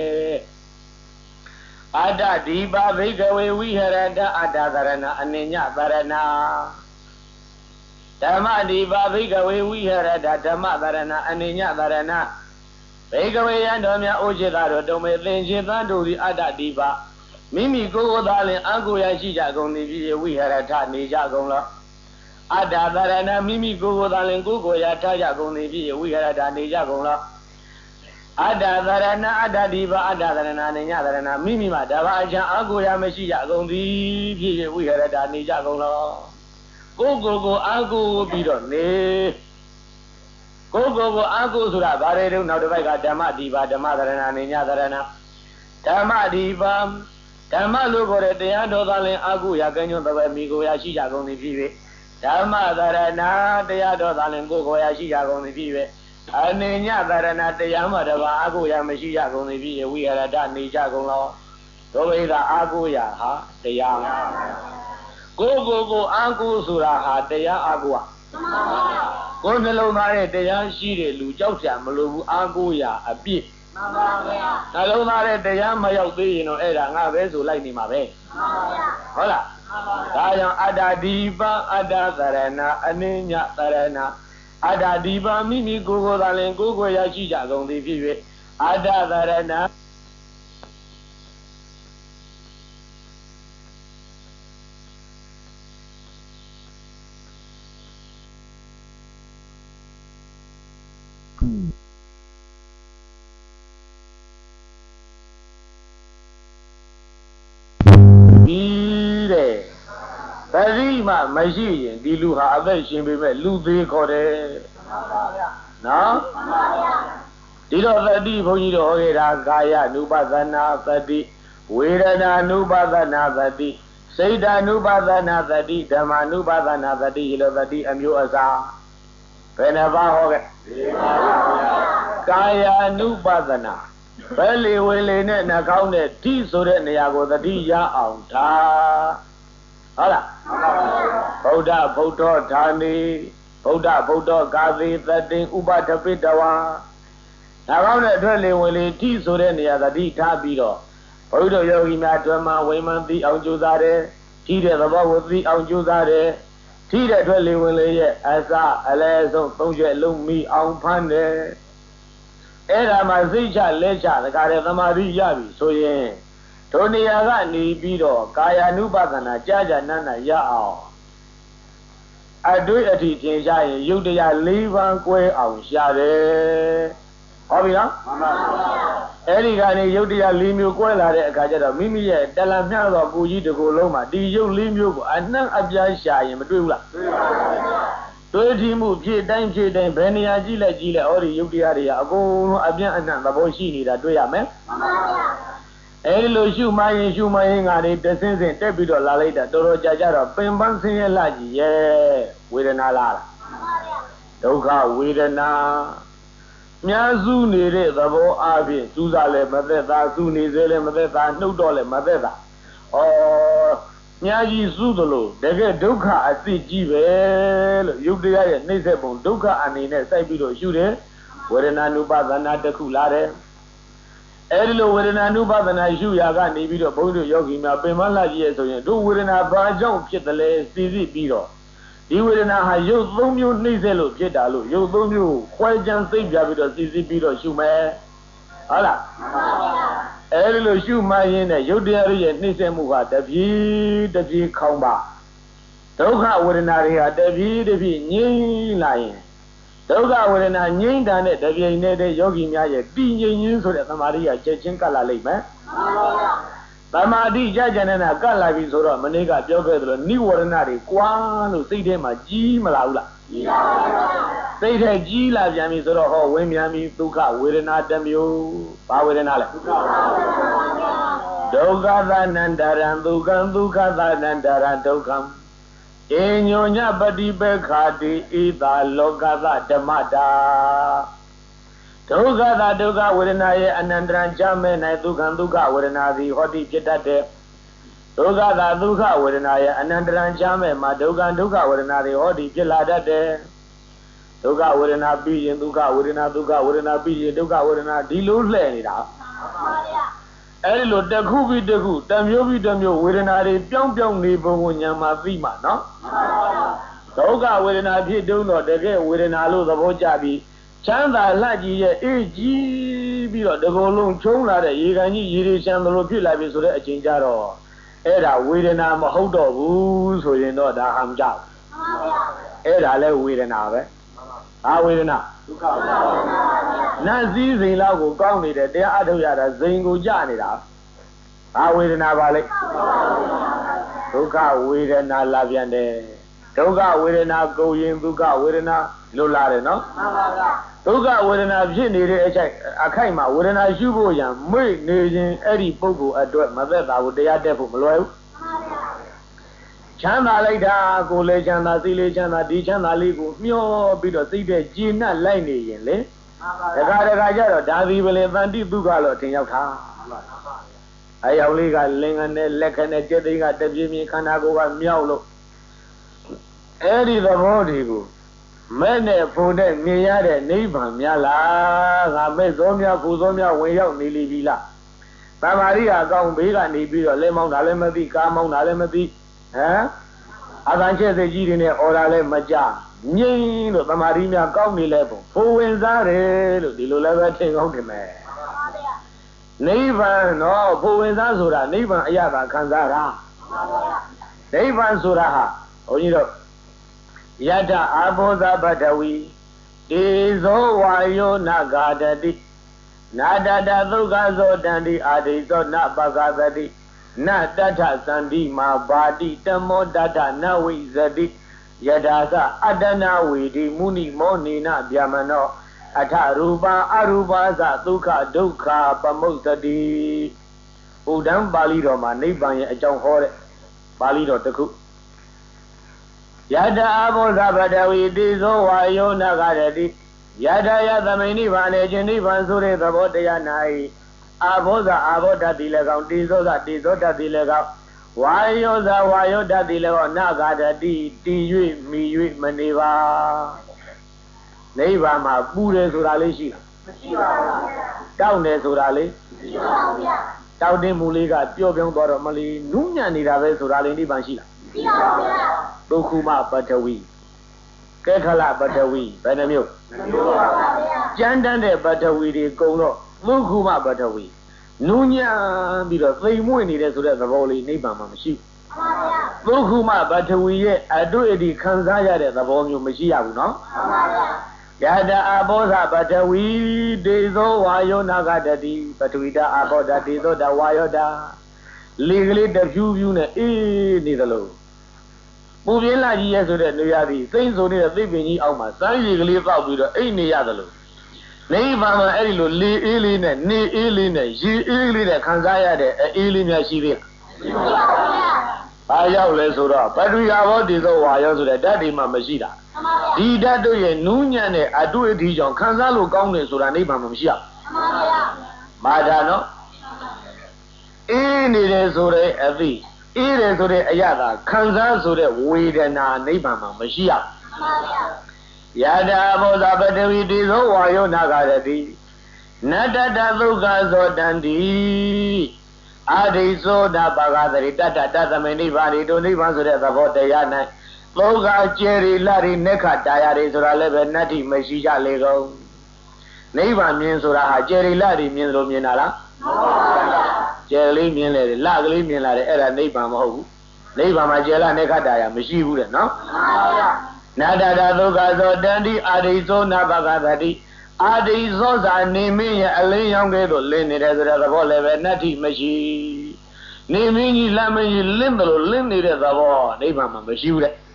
အာတဒီပါဘိကဝေဝိဟရတအာတသရဏအနိညသရဏဓမ္မဒီပါဘိကဝေဝိဟရတဓမ္မသရဏအနိညသရဏဘေကဝေယံတော်များအိုจิตတော်တုံမေသင်္ချေသံတို့သည်အတ္တဒီပါမိမိကိုယ်ကိုယ်သာလင်အကုရရှိကြကုန်သည်ဖြစ်ဝိဟရထနေကြကုန်လားအတ္တသရဏမိမိကိုယ်ကိုယ်သာလင်ကိုယ်ကိုယ်ရထားကြကုန်သည်ဖြစ်ဝိဟရထနေကြကုန်လားအတ္တသရဏအတ္တဒီပါအတ္တသရဏနေညသရဏမိမိမှာတဘာအချမ်းအကုရမရှိကြကုန်သည်ဖြစ်ဝိဟရထနေကြကုန်လားကိုယ်ကိုယ်ကိုအကုပြီးတော့နေကိုယ်ကိုယ်ကိုအကုဆိုတာဗါရေတုနောက်တစ်ပိုက်ကဓမ္မဒီပါဓမ္မသရဏနေညသရဏဓမ္မဒီပါဓမ္မလို့ခေါ်တဲ့တရားတော်သာလင်အကုရကံညွန့်တဲ့မိကိုရရှိကြကုန်သည်ဖြစ်ဓမ္မသရဏတရားတော်သာလင်ကိုယ်ကိုရရှိကြကုန်သည်ဖြစ်အနေညသရဏတရားမှတပါအကုရမရှိကြကုန်သည်ဖြစ်ဝိဟရတနေကြကုန်လောဒုဝိကအကုရဟာတရားကိုကိုကိုအကုဆိုတာဟာတရားအကုကိုနှလုံးသားရဲ့တရားရှိတဲ့လူကြောက်ကြမလို့ဘူးအကုရအပြည့်မှန်ပါဗျာနှလုံးသားရဲ့တရားမရောက်သေးရင်တော့အဲ့ဒါငါပဲဆိုလိုက်နေမှာပဲမှန်ပါဗျာဟုတ်လားမှန်ပါဗျာဒါကြောင့်အတ္တဒီပအတ္တသရဏအနေညသရဏအတ္တဒီပမိမိကိုယ်ကိုယ်သာလင်ကိုယ်ကိုယ်ရရှိကြကုန်သည်ဖြစ်၍အတ္တသရဏသတိမှမရှိရင်ဒီလူဟာအသက်ရှင်ပေမဲ့လူသေးခေါ်တယ်မှန်ပါဗျာနော်မှန်ပါဗျာဒီတော့သတိဘုန်းကြီးတို့ဟောခဲ့တာကာယ ानु ပသနာသတိဝေဒနာ ानु ပသနာသတိစိတ် ानु ပသနာသတိဓမ္မ ानु ပသနာသတိဒီလိုသတိအမျိုးအစားဘယ်နှပါဟောခဲ့၄ပါးပါဗျာကာယ ानु ပသနာဘယ်လေဝေလေနဲ့နှာခေါင်းနဲ့ဓိဆိုတဲ့နေရာကိုသတိရအောင်ထားဟုတ်လားဗုဒ္ဓဗုဒ္ဓဌာနေဗုဒ္ဓဗုဒ္ဓကာသေသတိဥပဒပိတဝါဒါကောင်းတဲ့အတွက်လေဝင်လေတိဆိုတဲ့နေရာသတိထားပြီးတော့ဘုရားတို့ယောဂီများအတွင်းမှာဝိမန်သိအောင်ကြိုးစားတယ်ထိတဲ့သဘောကိုသိအောင်ကြိုးစားတယ်ထိတဲ့အတွက်လေဝင်လေရဲ့အစအလဲဆုံးသုံးချက်လုံးမိအောင်ဖမ်းတယ်အဲ့ဒါမှစိတ်ချလဲချတခါတည်းသမာဓိရပြီဆိုရင်ဒုနေရာကနေပြီးတော့ကာယ ानु ပသနာကြာကြာနာနာရအောင်အတွေ့အထိသင်ရှားရင်ယုတ်တရား၄ပါးကွဲအောင်ရှာတယ်ဟုတ်ပြီနော်မှန်ပါပါအဲ့ဒီကနေယုတ်တရား၄မျိုးကွဲလာတဲ့အခါကျတော့မိမိရဲ့တလံမြသောကိုကြီးတစ်ခုလုံးမှာဒီယုတ်၄မျိုးကိုအနှံ့အပြားရှာရင်မတွေ့ဘူးလားတွေ့ပါပါတွေ့ထီမှုဖြည့်တိုင်းဖြည့်တိုင်းဘယ်နေရာကြည့်လိုက်ကြည့်လိုက်ဟောဒီယုတ်တရားတွေကအကုန်လုံးအပြန့်အနှံ့သဘောရှိနေတာတွေ့ရမယ်မှန်ပါပါအဲဒီလိုရှုမှရင်ရှုမှရင်ကနေတဆင်းဆင်းတက်ပြီးတော့လာလိုက်တာတော်တော်ကြာကြတော့ပင်ပန်းဆင်းရဲလာကြီးရဲ့ဝေဒနာလားဒုက္ခဝေဒနာမြားစုနေတဲ့သဘောအပြင်စူးစားလည်းမသက်သာစူးနေစေလည်းမသက်သာနှုတ်တော့လည်းမသက်သာဩမြားကြီးစူးသလိုတကယ်ဒုက္ခအသိကြီးပဲလို့ယုတ်တရားရဲ့နှိမ့်ဆက်ပုံဒုက္ခအနေနဲ့စိုက်ပြီးတော့ရှုတယ်ဝေဒနာနုပါဒနာတစ်ခုလာတယ်အဲဒီလိုဝေဒနာနုပါဒနာရှုရာကနေပြီးတော့ဘုန်းကြီးတို့ယောဂီများပင်မလာကြီးရဲ့ဆိုရင်တို့ဝေဒနာဘာကြောင့်ဖြစ်တယ်လဲသိသိပြီးတော့ဒီဝေဒနာဟာရုပ်သုံးမျိုးနှိမ့်ဆက်လို့ဖြစ်တာလို့ရုပ်သုံးမျိုးခွဲခြမ်းသိပြပြီးတော့သိသိပြီးတော့ရှုမယ်ဟုတ်လားအဲဒီလိုရှုမှရင်းနဲ့ရုပ်တရားရဲ့နှိမ့်ဆက်မှုဟာတပြေးတပြေးခေါင်းပါဒုက္ခဝေဒနာတွေဟာတပြေးတပြေးငြိမ်းလာရင်ဒုက္ခဝေဒနာငြိမ့်တာနဲ့တပြိုင်နက်တည်းယောဂီများရဲ့တည်ငြိမ်ခြင်းဆိုတဲ့သမာဓိကချက်ချင်းကပ်လာလိမ့်မယ်သမာဓိကြကြနေတာကပ်လာပြီဆိုတော့မနေ့ကပြောခဲ့သလိုနိဝရဏတွေကွာလို့စိတ်ထဲမှာကြီးမလာဘူးလားကြီးပါဘူးစိတ်ထဲကြီးလာပြန်ပြီဆိုတော့ဟောဝင်းမြန်ပြီဒုက္ခဝေဒနာတစ်မျိုးဘာဝေဒနာလဲဒုက္ခသနန္တရံဒုက္ခံဒုက္ခသနန္တရံဒုက္ခံဧညောညပတိပက္ခတိဣသာလောကသဓမ္မတာဒုက္ခသဒုက္ခဝေဒနာရဲ့အနန္တရံချမဲ့၌ဒုက္ခဒုက္ခဝေဒနာသည်ဟောတိဖြစ်တတ်တဲ့ဒုက္ခသဒုက္ခဝေဒနာရဲ့အနန္တရံချမဲ့မှာဒုက္ခဒုက္ခဝေဒနာတွေဟောတိဖြစ်လာတတ်တဲ့ဒုက္ခဝေဒနာပြီးရင်ဒုက္ခဝေဒနာဒုက္ခဝေဒနာပြီးရင်ဒုက္ခဝေဒနာဒီလိုလှည့်နေတာအဲဒီလိုတစ်ခုပြီးတစ်ခုတစ်မျိုးပြီးတစ်မျိုးဝေဒနာတွေပြောင်းပြောင်းနေပုံကိုညာမှာသိမှာနော်ဒုက္ခဝေဒနာဖြစ်တုံးတော့တကယ်ဝေဒနာလို့သဘောကျပြီးချမ်းသာလှကြည်ရဲ့အေးကြီးပြီးတော့တကောလုံးချုံးလာတဲ့ရေကန်ကြီးရေတွေချမ်းသလိုဖြစ်လာပြီဆိုတဲ့အချိန်ကြတော့အဲ့ဒါဝေဒနာမဟုတ်တော့ဘူးဆိုရင်တော့ဒါဟာမကြောက်အဲ့ဒါလဲဝေဒနာပဲဟာဝေဒနာဒုက္ခဝေဒနာနတ်စည်းစိမ်လောက်ကိုကောင်းနေတဲ့တရားအထုတ်ရတာဇိမ်ကိုကြနေတာဟာဝေဒနာပါလေဒုက္ခဝေဒနာလာပြန်တယ်ဒုက္ခဝေဒနာကိုရင်ဒုက္ခဝေဒနာလွတ်လာတယ်နော်မှန်ပါဗျာဒုက္ခဝေဒနာဖြစ်နေတဲ့အချိန်အခိုက်မှာဝေဒနာရှုဖို့ရံမိတ်နေခြင်းအဲ့ဒီပုဂ္ဂိုလ်အတွက်မသက်တာကိုတရားတက်ဖို့မလွယ်ဘူးမှန်ပါဗျာချမ်းသာလိုက်တာကိုယ်လည်းချမ်းသာစိတ်လည်းချမ်းသာဒီချမ်းသာလေးကိုမျောပြီးတော့စိတ်တဲ့ကျေနပ်လိုက်နေရင်လေမှန်ပါဗျာတခါတခါကျတော့ဒါဒီပလင်တန်တိဒုက္ခလို့ထင်ရောက်တာမှန်ပါဗျာအယောက်လေးကလင်္ကနဲ့လက်ခနဲ့ကျက်သိန်းကတပြင်းပြင်းခန္ဓာကိုယ်ကမြောက်လို့အဲ့ဒီသဘောတွေကိုမဲ့နဲ့ဖုန်နဲ့မြင်ရတဲ့နိဗ္ဗာန်များလားငါမဲ့သောများဖူသောများဝင်ရောက်နေလိပြီလားသမာဓိအကောင်ဘေးကနေပြီးတော့လက်မောင်းတာလည်းမသိကားမောင်းတာလည်းမသိဟမ်အတန်ချက်စိတ်ကြီးတွေနဲ့အော်တာလည်းမကြငြိမ်လို့သမာဓိများကောင်းနေလဲပုံဖိုးဝင်စားတယ်လို့ဒီလိုလည်းပဲထင်ကောင်းတယ်မယ်နိဗ္ဗာန်တော့ဖိုးဝင်စားဆိုတာနိဗ္ဗာန်အရသာခံစားတာနိဗ္ဗာန်ဆိုတာဟာဘုန်းကြီးတို့ယတအာဘောဇပတဝီတေဇောဝါယောနဂာတတိနာတတသုခဇောတန္တိအာဒိဇောနပဂသတိနတထသန္တိမာဘာတိတမောတထနဝိဇတိယထာသအတ္တနာဝေတိမုနိမောနေနဗျာမနောအထရူပါအရူပါသဒုက္ခဒုက္ခပမုဿတိဘုဒ္ဓံပါဠိတော်မှာနိဗ္ဗာန်ရဲ့အကြောင်းဟောတဲ့ပါဠိတော်တစ်ခုယတအာဘောဇပတဝီတိဇောဝါယောနဂရတိယတယသမိနိဗ္ဗာန်နဲ့ခြင်းနိဗ္ဗာန်ဆိုတဲ့သဘောတရား၌အာဘောဇအာဘောဓာတိလည်းကောင်းတိဇောဇတိဇောဓာတိလည်းကောင်းဝါယောဇဝါယောဓာတိလည်းကောင်းနဂရတိတည်၍မိ၍မနေပါနိဗ္ဗာန်မှာပူတယ်ဆိုတာလေးရှိလားမရှိပါဘူးတောက်တယ်ဆိုတာလေးမရှိပါဘူးဗျာတောက်တဲ့မူလေးကပျော့ပြောင်းသွားတော့မလီနုညံ့နေတာပဲဆိုတာလေးနိဗ္ဗာန်ရှိလားမရှိပါဘူးဗျာဒုက္ခမပတဝီကေခလပတဝီဘယ်နှမျိုးမျိုးပါဗျာကျမ်းတမ်းတဲ့ပတဝီတွေကုံတော့ဒုက္ခမပတဝီနုညံ့ပြီးတော့သိမ်မွေ့နေတဲ့ဆိုတဲ့သဘောလေးနိဗ္ဗာန်မှာမရှိဘူးဒုက္ခမပတဝီရဲ့အတွေ့အထိခံစားရတဲ့သဘောမျိုးမရှိရဘူးနော်မှန်ပါဗျာယတအာဘောဇပတဝီဒေဇောဝါယောနာဂတတိပတဝီတာအာဘောဓာဒေဇောတဝါယောတာလေကလေးတဖြူးဖြူးနဲ့အေးနေသလိုပူပြင်းလာကြီးရဲ့ဆိုတဲ့နေရာကြီးစိမ့်ဆိုနေတဲ့သိပင်ကြီးအောက်မှာစမ်းရည်ကလေးပေါက်ပြီးတော့အိတ်နေရသလိုနိဗ္ဗာန်မှာအဲ့ဒီလိုလေအေးလေးနဲ့နေအေးလေးနဲ့ရေအေးလေးနဲ့ခံစားရတဲ့အေးလေးများရှိသေးလားဘာရောက်လဲဆိုတော့ပထဝီအာဘောဒေဇောဝါယောဆိုတဲ့ဓာတ်တွေမှမရှိတာဒီဓာတ်တို့ရဲ့နူးညံ့တဲ့အတွေ့အထိကြောင့်ခံစားလို့ကောင်းတယ်ဆိုတာနိဗ္ဗာန်မှာမရှိရဘူးမာတာနော်အေးနေတယ်ဆိုတဲ့အသိအေးတယ်ဆိုတဲ့အရသာခံစားဆိုတဲ့ဝေဒနာနိဗ္ဗာန်မှာမရှိရဘူးယတဘောဇပတဝီတေဇောဝါယောနာဂရတိနတတဒုက္ခဇောတန္တိအာဒိသောဒပဂသရိတတတသမေနိဗ္ဗာန်တို့နိဗ္ဗာန်ဆိုတဲ့သဘောတရား၌သောကကျယ်ရီလာရီနက္ခတာယာရီဆိုတာလည်းပဲနတ္တိမရှိကြလေကုန်နိဗ္ဗာန်မြင်ဆိုတာဟာကျယ်ရီလာရီမြင်လို့မြင်တာလားမဟုတ်ပါဘူးကျယ်လေးမြင်လေလကလေးမြင်လာတယ်အဲ့ဒါနိဗ္ဗာန်မဟုတ်ဘူးနိဗ္ဗာန်မှာကျယ်လာနက္ခတာယာမရှိဘူးတဲ့နော်မှန်ပါဗျာနာတတဒုက္ခဇောတန္တိအာဒိသောနပဂသတိအာဒိသောဇာနေမင်းရဲ့အလင်းရောင်ကဲ့သို့လင်းနေတယ်ဆိုတဲ့သဘောလည်းပဲနတ္တိမရှိနေမင်းကြီးလမ်းမင်းကြီးလင်းတယ်လို့လင်းနေတဲ့သဘောနိဗ္ဗာန်မှာမရှိဘူးတဲ့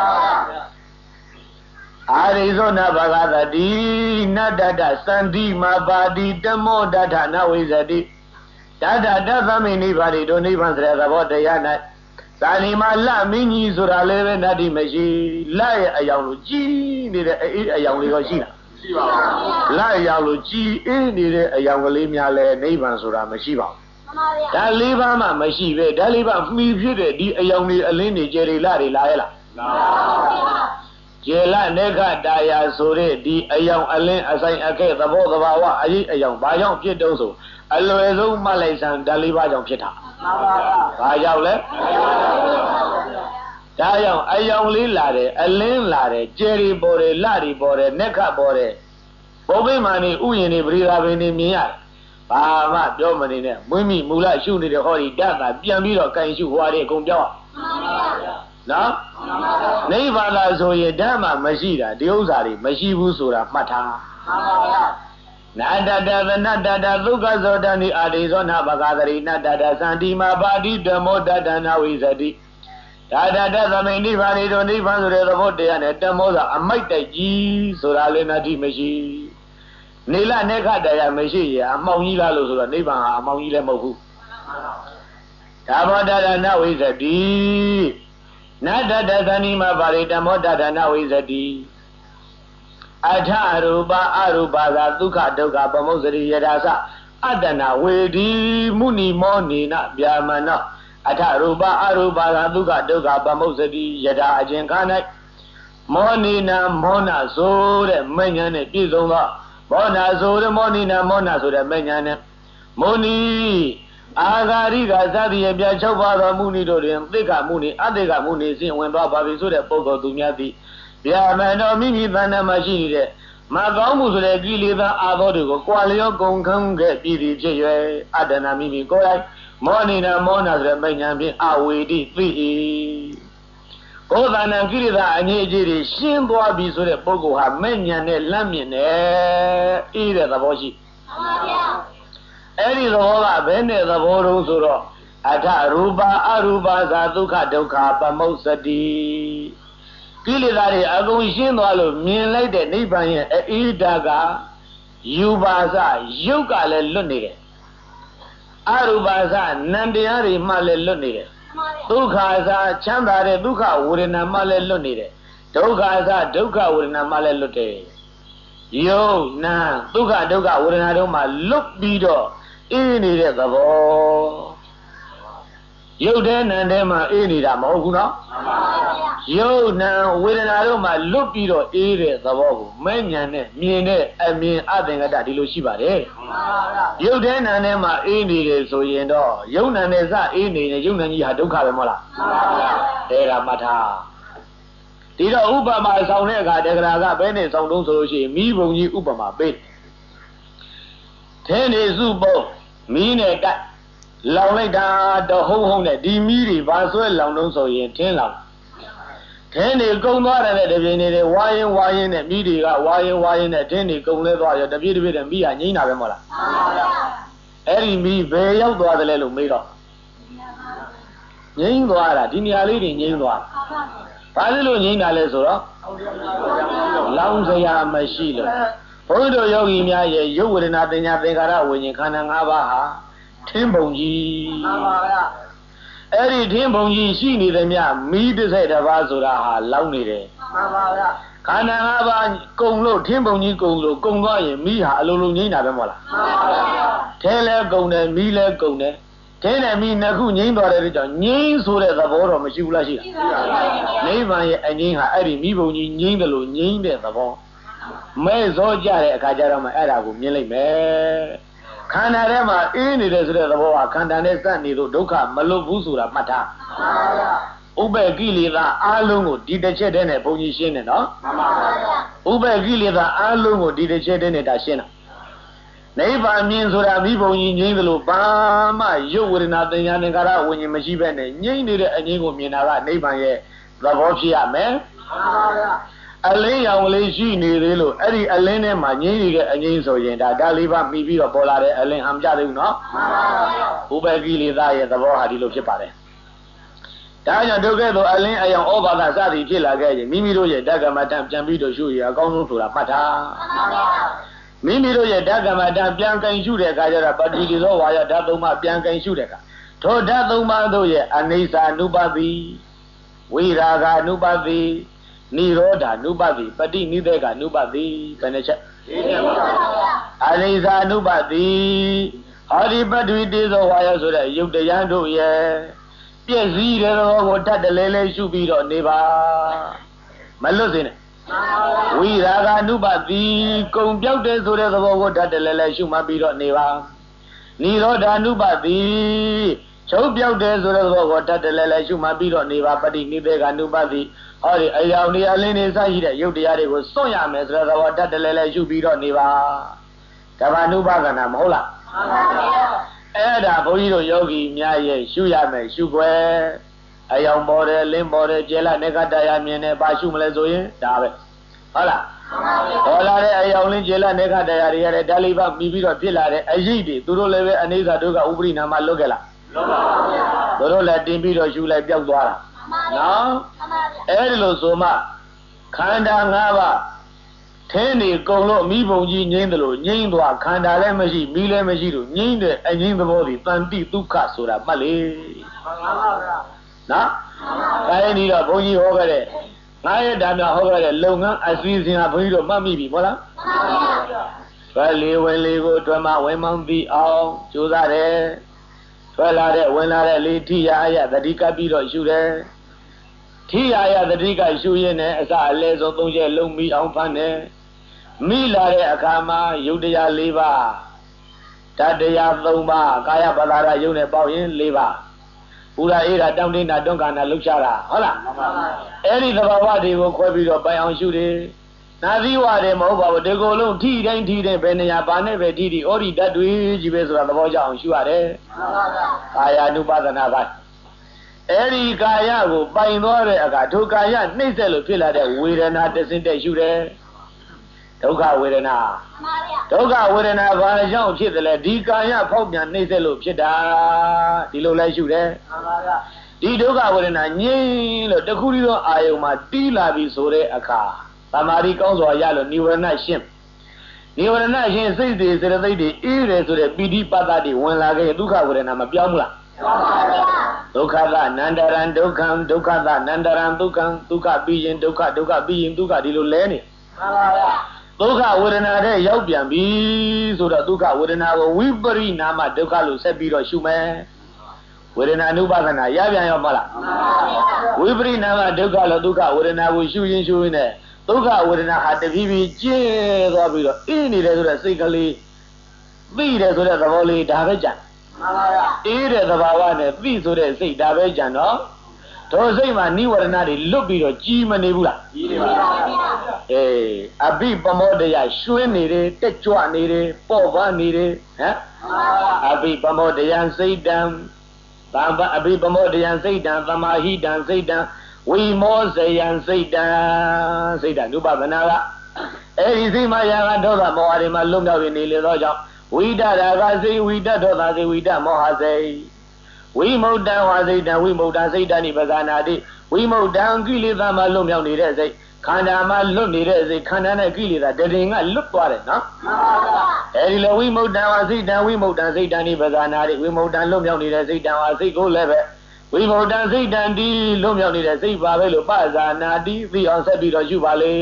အာရိဇောနဘဂသတိနတ္တတသန္တိမပါတိတမောတထနဝိဇတိတတတသမိနိဗ္ဗာန်တို့နိဗ္ဗာန်ဆိုတဲ့သဘောတရား၌သာလီမှာလမင်းကြီးဆိုတာလည်းပဲနတ္တိမရှိလရဲ့အယောင်လိုကြီးနေတဲ့အေးအယောင်လေးတော့ရှိလားရှိပါဘူးလအယောင်လိုကြီးအေးနေတဲ့အယောင်ကလေးများလည်းနိဗ္ဗာန်ဆိုတာမရှိပါဘူးဒါလေးပါးမှမရှိပဲဒါလေးပါးမှီဖြစ်တဲ့ဒီအယောင်လေးအလင်းတွေကျေရီလာတွေလာရဲ့လားလာပါဘူးကျေလနေခတာယာဆိုတဲ့ဒီအယောင်အလင်းအဆိုင်အခဲသဘောသဘာဝအရေးအယောင်ဘာကြောင့်ဖြစ်တုံးဆိုအလွယ်ဆုံးမှတ်လိုက်စမ်းဒါလေးပါးကြောင့်ဖြစ်တာမှန်ပါပါဘာကြောင့်လဲဒါကြောင့်အယောင်လေးလာတယ်အလင်းလာတယ်ကျေရီပေါ်တယ်လရီပေါ်တယ်နက္ခပေါ်တယ်ဘုံမိမာနေဥယျာဉ်နေပရိသာပင်နေမြင်ရတယ်ဘာမှပြောမနေနဲ့မွေးမိမူလရှုနေတဲ့ဟောဒီဓာတ်သာပြန်ပြီးတော့ကန်ရှုဟွာတွေအကုန်ပြောင်းနော်နိဗ္ဗာန်လာဆိုရင်ဓာတ်မှမရှိတာဒီဥစ္စာတွေမရှိဘူးဆိုတာမှတ်ထားနာတတသနတတဒုက္ခဇောတနိအာရိဇောနာဘဂသရိနတတသန္တိမာပါတိဓမ္မောတတနာဝိဇတိဒါတတသမိန်နိဗ္ဗာန်ဤတို့နိဗ္ဗာန်ဆိုတဲ့သဘောတရားနဲ့ဓမ္မောသာအမိုက်တိုက်ကြီးဆိုတာလည်းနာတိမရှိနေလနေခတရားမရှိရအမောင်ကြီးလားလို့ဆိုတော့နိဗ္ဗာန်ဟာအမောင်ကြီးလည်းမဟုတ်ဘူးဓမ္မောတတနာဝိဇတိနတတသန္တိမာပါတိဓမ္မောတတနာဝိဇတိအထရူပအရူပသာဒုက္ခဒုက္ခပမုစ္ဆရိယဒါသအတ္တနာဝေဒီမုနိမောနိနဗျာမနောအထရူပအရူပသာဒုက္ခဒုက္ခပမုစ္ဆရိယဒါအကျင်ခါ၌မောနိနာမောနာဆိုတဲ့မဉ္ဇဉ်နဲ့ပြည့်စုံသောမောနာဆိုတဲ့မောနိနာမောနာဆိုတဲ့မဉ္ဇဉ်နဲ့မုနိအာဂါရိကသတိယပြ၆ပါးသောမုနိတို့တွင်သိက္ခမုနိအသိက္ခမုနိစဉ်ဝင်သွားပါပြီဆိုတဲ့ပုဂ္ဂိုလ်သူများသည်ဗျာမနောမိမိတဏ္ဍမှာရှိနေတဲ့မကောင်းမှုဆိုတဲ့ကိလေသာအာသောတွေကိုကွာလျောကုန်ခန်းခဲ့ပြည်ပြီးဖြစ်၍အတ္တနာမိမိကိုယ်တိုင်မောနိနာမောနာဆိုတဲ့မဉ္ဇဉ်ဖြင့်အဝေတိသိ၏ကိုယ်တဏ္ဍကိလေသာအငြိအကျေးတွေရှင်းသွားပြီဆိုတဲ့ပုဂ္ဂိုလ်ဟာမဉ္ဇဉ်နဲ့လမ်းမြင်တယ်အေးတဲ့သဘောရှိမှန်ပါဗျာအဲ့ဒီသဘောကဘယ်နဲ့သဘောတုံးဆိုတော့အထရူပအရူပသာဒုက္ခဒုက္ခပမုစ္ဆတိကိလေသာတွေအကုန်ရှင်းသွားလို့မြင်လိုက်တဲ့နိဗ္ဗာန်ရဲ့အေးဓာတ်ကယူပါစရုပ်ကလည်းလွတ်နေတယ်အရူပါစနံတရားတွေမှလည်းလွတ်နေတယ်ဒုက္ခစချမ်းသာတဲ့ဒုက္ခဝေဒနာမှလည်းလွတ်နေတယ်ဒုက္ခစဒုက္ခဝေဒနာမှလည်းလွတ်တယ်ယုတ်နာဒုက္ခဒုက္ခဝေဒနာတို့မှလွတ်ပြီးတော့အေးနေတဲ့သဘောရုပ်တဲ့နံတဲ့မှာအေးနေတာမဟုတ်ဘူးနော်ရုပ်နံဝေဒနာတို့မှာလွတ်ပြီးတော့အေးတဲ့သဘောကိုမဲ့ညာနဲ့မြင်တဲ့အမြင်အသင်္ကတဒီလိုရှိပါတယ်ရုပ်တဲ့နံတဲ့မှာအေးနေတယ်ဆိုရင်တော့ရုပ်နံနဲ့စအေးနေရင်ရုပ်နံကြီးဟာဒုက္ခပဲမဟုတ်လားအဲ့ဒါမှတ်ထားဒီတော့ဥပမာဆောင်တဲ့အခါတက္ကရာကဘယ်နဲ့ဆောင်တုံးဆိုလို့ရှိရင်မိဘုံကြီးဥပမာပေးထဲနေစုပုံမီးနဲ့တိုက်လောင်လိုက်တာတဟုံးဟုံးနဲ့ဒီမီးတွေဘာဆွဲလောင်တုံးဆိုရင်ထင်းလောင်ထင်းတွေကုံသွားတယ်နဲ့တပြင်းနေတယ်ဝါရင်ဝါရင်နဲ့မီးတွေကဝါရင်ဝါရင်နဲ့ထင်းတွေကုံလဲသွားရောတပြည့်တပြည့်နဲ့မီးကငိမ့်တာပဲမဟုတ်လားမှန်ပါဗျာအဲ့ဒီမီးဘယ်ရောက်သွားတယ်လဲလို့မေးတော့ငိမ့်သွားတာဒီနေရာလေးတွေငိမ့်သွားဘာလို့ငိမ့်တာလဲဆိုတော့လောင်စရာမရှိလို့ဘုန်းတော်ယောဂီများရဲ့ရုပ်ဝေဒနာပညာသင်္ခါရဝိညာဉ်ခန္ဓာ၅ပါးဟာထင်းပုံကြီးမှန်ပါဗျာအဲ့ဒီထင်းပုံကြီးရှိနေသမျှမီးတစ်စိတ်တစ်ပါးဆိုတာဟာလောင်နေတယ်မှန်ပါဗျာခန္ဓာ၅ပါးကုံလို့ထင်းပုံကြီးကုံလို့ကုံသွားရင်မီးဟာအလုံးလုံးငိမ့်တာပဲမဟုတ်လားမှန်ပါဗျာထဲလဲကုံတယ်မီးလဲကုံတယ်ထဲနဲ့မီးနှစ်ခုငိမ့်သွားတဲ့အတွက်ကြောင့်ငိမ့်ဆိုတဲ့သဘောတော့မရှိဘူးလားရှိလားနိဗ္ဗာန်ရဲ့အငိမ့်ဟာအဲ့ဒီမီးပုံကြီးငိမ့်တယ်လို့ငိမ့်တဲ့သဘောမဲစောကြတဲ့အခါကျတော့မှအဲ့ဒါကိုမြင်လိုက်မယ်ခန္ဓာထဲမှာအေးနေတဲ့ဆိုတဲ့သဘောကခန္ဓာနဲ့စပ်နေလို့ဒုက္ခမလွတ်ဘူးဆိုတာမှတ်ထားမှန်ပါဗျာဥပ္ပကိလေသာအလုံးကိုဒီတစ်ချက်တည်းနဲ့ဘုံကြီးရှင်းတယ်နော်မှန်ပါဗျာဥပ္ပကိလေသာအလုံးကိုဒီတစ်ချက်တည်းနဲ့ဒါရှင်းတာနိဗ္ဗာန်မြင်ဆိုတာမိဘုံကြီးငြိမ့်သလိုဘာမှရုပ်ဝေဒနာသင်္ညာသင်္ခါရဝิญဉ်မရှိဘဲနဲ့ငြိမ့်နေတဲ့အငြိမ်းကိုမြင်တာကနိဗ္ဗာန်ရဲ့သဘောဖြစ်ရမယ်မှန်ပါဗျာအလင်းရောင်လေးရှိနေသေးလို့အဲ့ဒီအလင်းထဲမှာငြိမ့်နေတဲ့အငြိမ်းဆိုရင်ဒါဓာတ်လေးပါမိပြီးတော့ပေါ်လာတဲ့အလင်းဟမ်ကြသေးဘူးနော်မှန်ပါဗျာဥပ္ပကိလေသာရဲ့သဘောဟာဒီလိုဖြစ်ပါတယ်ဒါကြောင့်ဒုက္ခသောအလင်းအယောင်ဩဘာသစသည်ဖြစ်လာခဲ့ရင်မိမိတို့ရဲ့ဓာတ်ကမ္မတံပြန်ပြီးတော့ရှုရအကောင်းဆုံးဆိုတာမှတ်ထားမှန်ပါဗျာမိမိတို့ရဲ့ဓာတ်ကမ္မတံပြန်ကင်ရှုတဲ့အခါကျတော့ပဋိတိသောဝါယဓာတ်သုံးပါးပြန်ကင်ရှုတဲ့အခါထိုဓာတ်သုံးပါးတို့ရဲ့အနိစ္စ ानु ပတိဝိရာဂ ानु ပတိနိရောဓ ानु ပတိပฏิနိဒေက ानु ပတိဘယ်နှချက်အနိစ္စ ानु ပတိဟောဒီပဋိတိသောဝါယဆိုတဲ့ယုတ်တရားတို့ရဲ့ပြည့်စည်တဲ့သောကိုတတ်တလဲလဲရှုပြီးတော့နေပါမလွတ်စေနဲ့ဝိရာဂ ानु ပတိကုံပြောက်တဲ့ဆိုတဲ့သဘောကိုတတ်တလဲလဲရှုမှပြီးတော့နေပါနိရောဓ ानु ပတိချုပ်ပြောက်တဲ့ဆိုတဲ့သဘောကိုတတ်တလဲလဲရှုမှပြီးတော့နေပါပฏิနိဒေက ानु ပတိဟောဒီအယောင်ဒီအလင်းနေစရှိတဲ့ယုတ်တရားတွေကိုစွန့်ရမယ်ဆိုတဲ့သဘောတတ်တလဲလဲရှုပြီးတော့နေပါကမ္ဘာနုပါကနာမဟုတ်လားအဲ့ဒါဘုန်းကြီးတို့ယောဂီများရဲ့ရှုရမယ်ရှုွယ်အယောင်ပေါ်တယ်လင်းပေါ်တယ်ကျဲလာနေကတရားမြင်တယ်ပါရှုမလဲဆိုရင်ဒါပဲဟုတ်လားဟောလာတဲ့အယောင်လင်းကျဲလာနေကတရားတွေရတယ်ဓာလိပပြီးပြီးတော့ဖြစ်လာတဲ့အယိတ်တွေသူတို့လည်းပဲအနေစာတို့ကဥပရိနာမလွတ်ခဲ့လားလွတ်ပါဗျာသူတို့လည်းတင်ပြီးတော့ရှုလိုက်ပျောက်သွားတာနော်အဲ့ဒီလိုဆိုမှခန္ဓာ၅ပါးထင်းနေကုန်လို့မိဘုံကြီးငြိမ့်တယ်လို့ငြိမ့်သွားခန္ဓာလည်းမရှိမိလည်းမရှိလို့ငြိမ့်တဲ့အငြိမ့်သဘောတွေတန်တိဒုက္ခဆိုတာမှတ်လေမှန်ပါဗျာနော်ဒါရင်ဒီတော့ဘုန်းကြီးဟောခဲ့တဲ့ငါရဲ့ဓာတ်များဟောခဲ့တဲ့လုပ်ငန်းအစည်းအဝေးဘုန်းကြီးတို့မှတ်မိပြီမဟုတ်လားမှန်ပါဗျာထွက်လေဝင်လေကိုတွဲမှဝင်မောင်းပြီးအောင်ကြိုးစားတယ်ထွက်လာတဲ့ဝင်လာတဲ့လေထိရအရသတိကပ်ပြီးတော့ရှုတယ်ထိရအရသတိကရှုရင်းနဲ့အစအလဲဆုံးသုံးချက်လုံးပြီးအောင်ဖမ်းတယ်မိလာတဲ့အခါမှာယုတ်တရား၄ပါးဓာတ်တရား၃ပါးကာယပဒါရယုတ်နဲ့ပေါင်းရင်၄ပါးပူရာအေးတာတောင်းတင်းတာတွန်းကန်တာလှုပ်ရှားတာဟုတ်လားမှန်ပါပါအဲ့ဒီသဘာဝတွေကိုခွဲပြီးတော့ပိုင်အောင်ရှုတယ်နာသီဝတယ်မဟုတ်ပါဘူးဒီကိုယ်လုံးထိတိုင်းထိတိုင်းဘယ်နေရာဘာနဲ့ပဲထိထိဩဒီဓာတ်တွေကြီးပဲဆိုတာသဘောကျအောင်ရှုရတယ်မှန်ပါပါကာယ ानु ပါဒနာပိုင်းအဲ့ဒီကာယကိုပိုင်သွားတဲ့အခါဒုက္ခယနှိမ့်ဆက်လို့ဖြစ်လာတဲ့ဝေဒနာတစင်းတက်ရှုတယ်ဒုက္ခဝေဒနာမှန်ပါဗျာဒုက္ခဝေဒနာဘာကြောင့်ဖြစ်တယ်လဲဒီကာယဖောက်ပြန်နှိမ့်ဆက်လို့ဖြစ်တာဒီလိုလဲရှုတယ်မှန်ပါဗျာဒီဒုက္ခဝေဒနာငြိမ်းလို့တခုတည်းသောအာယုံမှာတီးလာပြီဆိုတဲ့အခါသမာဓိကောင်းစွာရလို့နိဝရဏရှင်းနိဝရဏရှင်းစိတ်တွေစေတသိက်တွေအေးတယ်ဆိုတဲ့ပိဋိပတ်သတွေဝင်လာခဲ့ဒုက္ခဝေဒနာမပြောင်းဘူးလားပြောင်းပါဗျာဒုက္ခသနန္တရံဒုက္ခံဒုက္ခသနန္တရံဒုက္ခံဒုက္ခပြီးရင်ဒုက္ခဒုက္ခပြီးရင်ဒုက္ခဒီလိုလဲနေမှန်ပါဗျာဒုက္ခဝေဒနာတဲ့ရောက်ပြန်ပြီဆိုတော့ဒုက္ခဝေဒနာကိုဝိပရိနာမဒုက္ခလို့ဆက်ပြီးတော့ရှုမယ်ဝေဒနာအနုပါဒနာရပြန်ရောမလားမှန်ပါဗျာဝိပရိနာမဒုက္ခလို့ဒုက္ခဝေဒနာကိုရှုရင်ရှုရင်နဲ့ဒုက္ခဝေဒနာဟာတဖြည်းဖြည်းကျဲသွားပြီးတော့အင်းနေတယ်ဆိုတဲ့စိတ်ကလေးသိတယ်ဆိုတဲ့သဘောလေးဒါပဲကြံမှန်ပါဗျာအေးတဲ့သဘာဝနဲ့သိဆိုတဲ့စိတ်ဒါပဲကြံတော့ဒုစိတ်မှာနိဝရဏတွေလွတ်ပြီးတော့ကြီးမနေဘူးလားကြီးနေပါဗျာအေးအဘိပမောဒယရွှင်းနေတယ်တက်ကြွနေတယ်ပေါ့ပါနေတယ်ဟမ်အဘိပမောဒယစိတ်တံသံအဘိပမောဒယစိတ်တံသမာဟိတံစိတ်တံဝိမောဇယံစိတ်တံစိတ်တံဥပဒနာကအဲ့ဒီစိတ်မှာရာဂဒေါသမောဟတွေမှာလွတ်မြောက်နေလေသောကြောင့်ဝိတရာဂစိတ်ဝိတဒေါသစိတ်ဝိတမောဟစိတ်ဝိမု ddံ ဝါစိတ်တံဝိမု ddံ စိတ်တံနိပဇာနာတိဝိမု ddံ ကိလေသာမှာလွတ်မြောက်နေတဲ့စိတ်ခန္ဓာမှာလွတ်နေတဲ့စိတ်ခန္ဓာနဲ့ကိလေသာတရင်ကလွတ်သွားတယ်နော်မှန်ပါဗျာအဲဒီလိုဝိမု ddံ ဝါစိတ်တံဝိမု ddံ စိတ်တံနိပဇာနာတိဝိမု ddံ လွတ်မြောက်နေတဲ့စိတ်တံဝါစိတ်ကိုလည်းပဲဝိမု ddံ စိတ်တံဒီလွတ်မြောက်နေတဲ့စိတ်ပါပဲလို့ပဇာနာတိသိအောင်ဆက်ပြီးတော့ယူပါလေ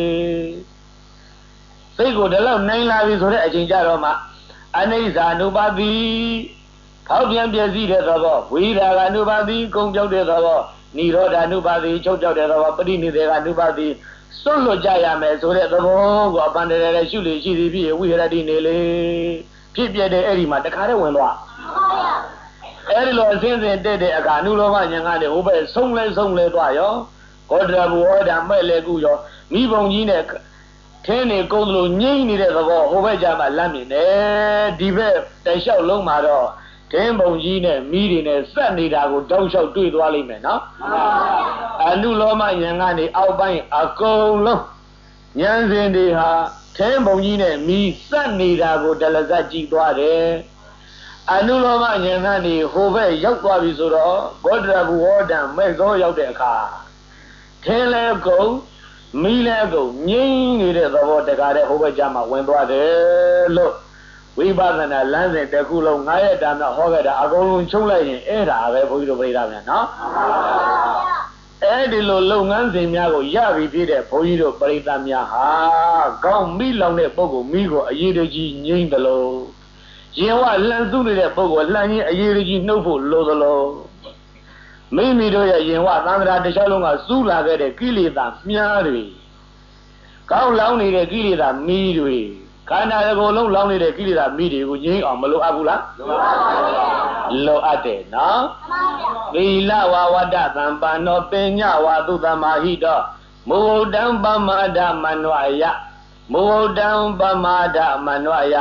စိတ်ကိုဒီလောက်နိုင်လာပြီဆိုတဲ့အချိန်ကြတော့မှအနိစ္စ ानु ပါတိဖောက်ပြန်ပြည့်စည်တဲ့သဘောဝိရာဂ ानु ပါတိကုံပြောက်တဲ့သဘောနိရောဓ ानु ပါတိချုပ်ပြောက်တဲ့သဘောပရိနိဒေဂ ानु ပါတိစွန့်လွတ်ကြရမယ်ဆိုတဲ့သဘောကိုအပန္တရရဲ့ရှုလေရှိသည်ဖြစ်ဝိဟရတိနေလေဖြစ်ပြတဲ့အဲ့ဒီမှာတခါတည်းဝင်သွားအဲ့ဒီလိုအစင်းစင်တက်တဲ့အခါအနုလောမဉာဏ်ကနေဟိုဘက်ဆုံးလဲဆုံးလဲသွားရောဂေါတရဘူဟောတာမဲ့လဲကူရောမိဘုံကြီးနဲ့ထင်းနေကုန်းလို့ငိမ့်နေတဲ့သဘောဟိုဘက်ကြမှာလမ်းမြင်တယ်ဒီဘက်တလျှောက်လုံးမှာတော့ထင်းဘုံကြီးနဲ့မိတွေနဲ့စက်နေတာကိုတောက်လျှောက်တွေ့သွားလိမ့်မယ်နော်အနုလောမဉာဏ်ကနေအောက်ပိုင်းအကုန်လုံးဉာဏ်စဉ်တွေဟာထင်းဘုံကြီးနဲ့မိစက်နေတာကိုဒလဇတ်ကြည့်သွားတယ်အနုလောမဉာဏ်ကနေဟိုဘက်ရောက်သွားပြီဆိုတော့ဘောဓရဘူဝေါဒံမဲ့သောရောက်တဲ့အခါထင်းလဲကုန်မိလဲကုန်ငြိမ့်နေတဲ့သဘောတကားတဲ့ဟိုဘက်ကြမှာဝင်သွားတယ်လို့ဝိပဿနာလမ်းစဉ်တစ်ခုလုံးငါးရက်တာမှဟောခဲ့တာအကုန်လုံးချုပ်လိုက်ရင်အဲ့ဒါပဲဘုန်းကြီးတို့ပြိဿများနော်အဲ့ဒီလိုလုပ်ငန်းစဉ်များကိုရပြီဖြစ်တဲ့ဘုန်းကြီးတို့ပြိဿများဟာကောင်းမိလောင်တဲ့ပုဂ္ဂိုလ်မိကိုအရေးတကြီးငြိမ့်တယ်လို့ရင်ဝလှန်စုနေတဲ့ပုဂ္ဂိုလ်လှန်ရင်အရေးကြီးနှုတ်ဖို့လိုသလိုမိမိတို့ရဲ့ရင်ဝသံဃာတစ်ခြားလုံးကစူးလာခဲ့တဲ့ကိလေသာမြားတွေကောင်းလောင်းနေတဲ့ကိလေသာမီးတွေခန္ဓာတစ်ခုလုံးလောင်းနေတဲ့ကိလေသာမီးတွေကိုငြိမ်းအောင်မလိုအပ်ဘူးလားလိုအပ်တယ်နော်သီလဝါဝတ္တသံပန္နောပညာဝါသုတမဟိတောမုဒ္ဒံပမာဒမန္ဝယမုဒ္ဒံပမာဒမန္ဝယ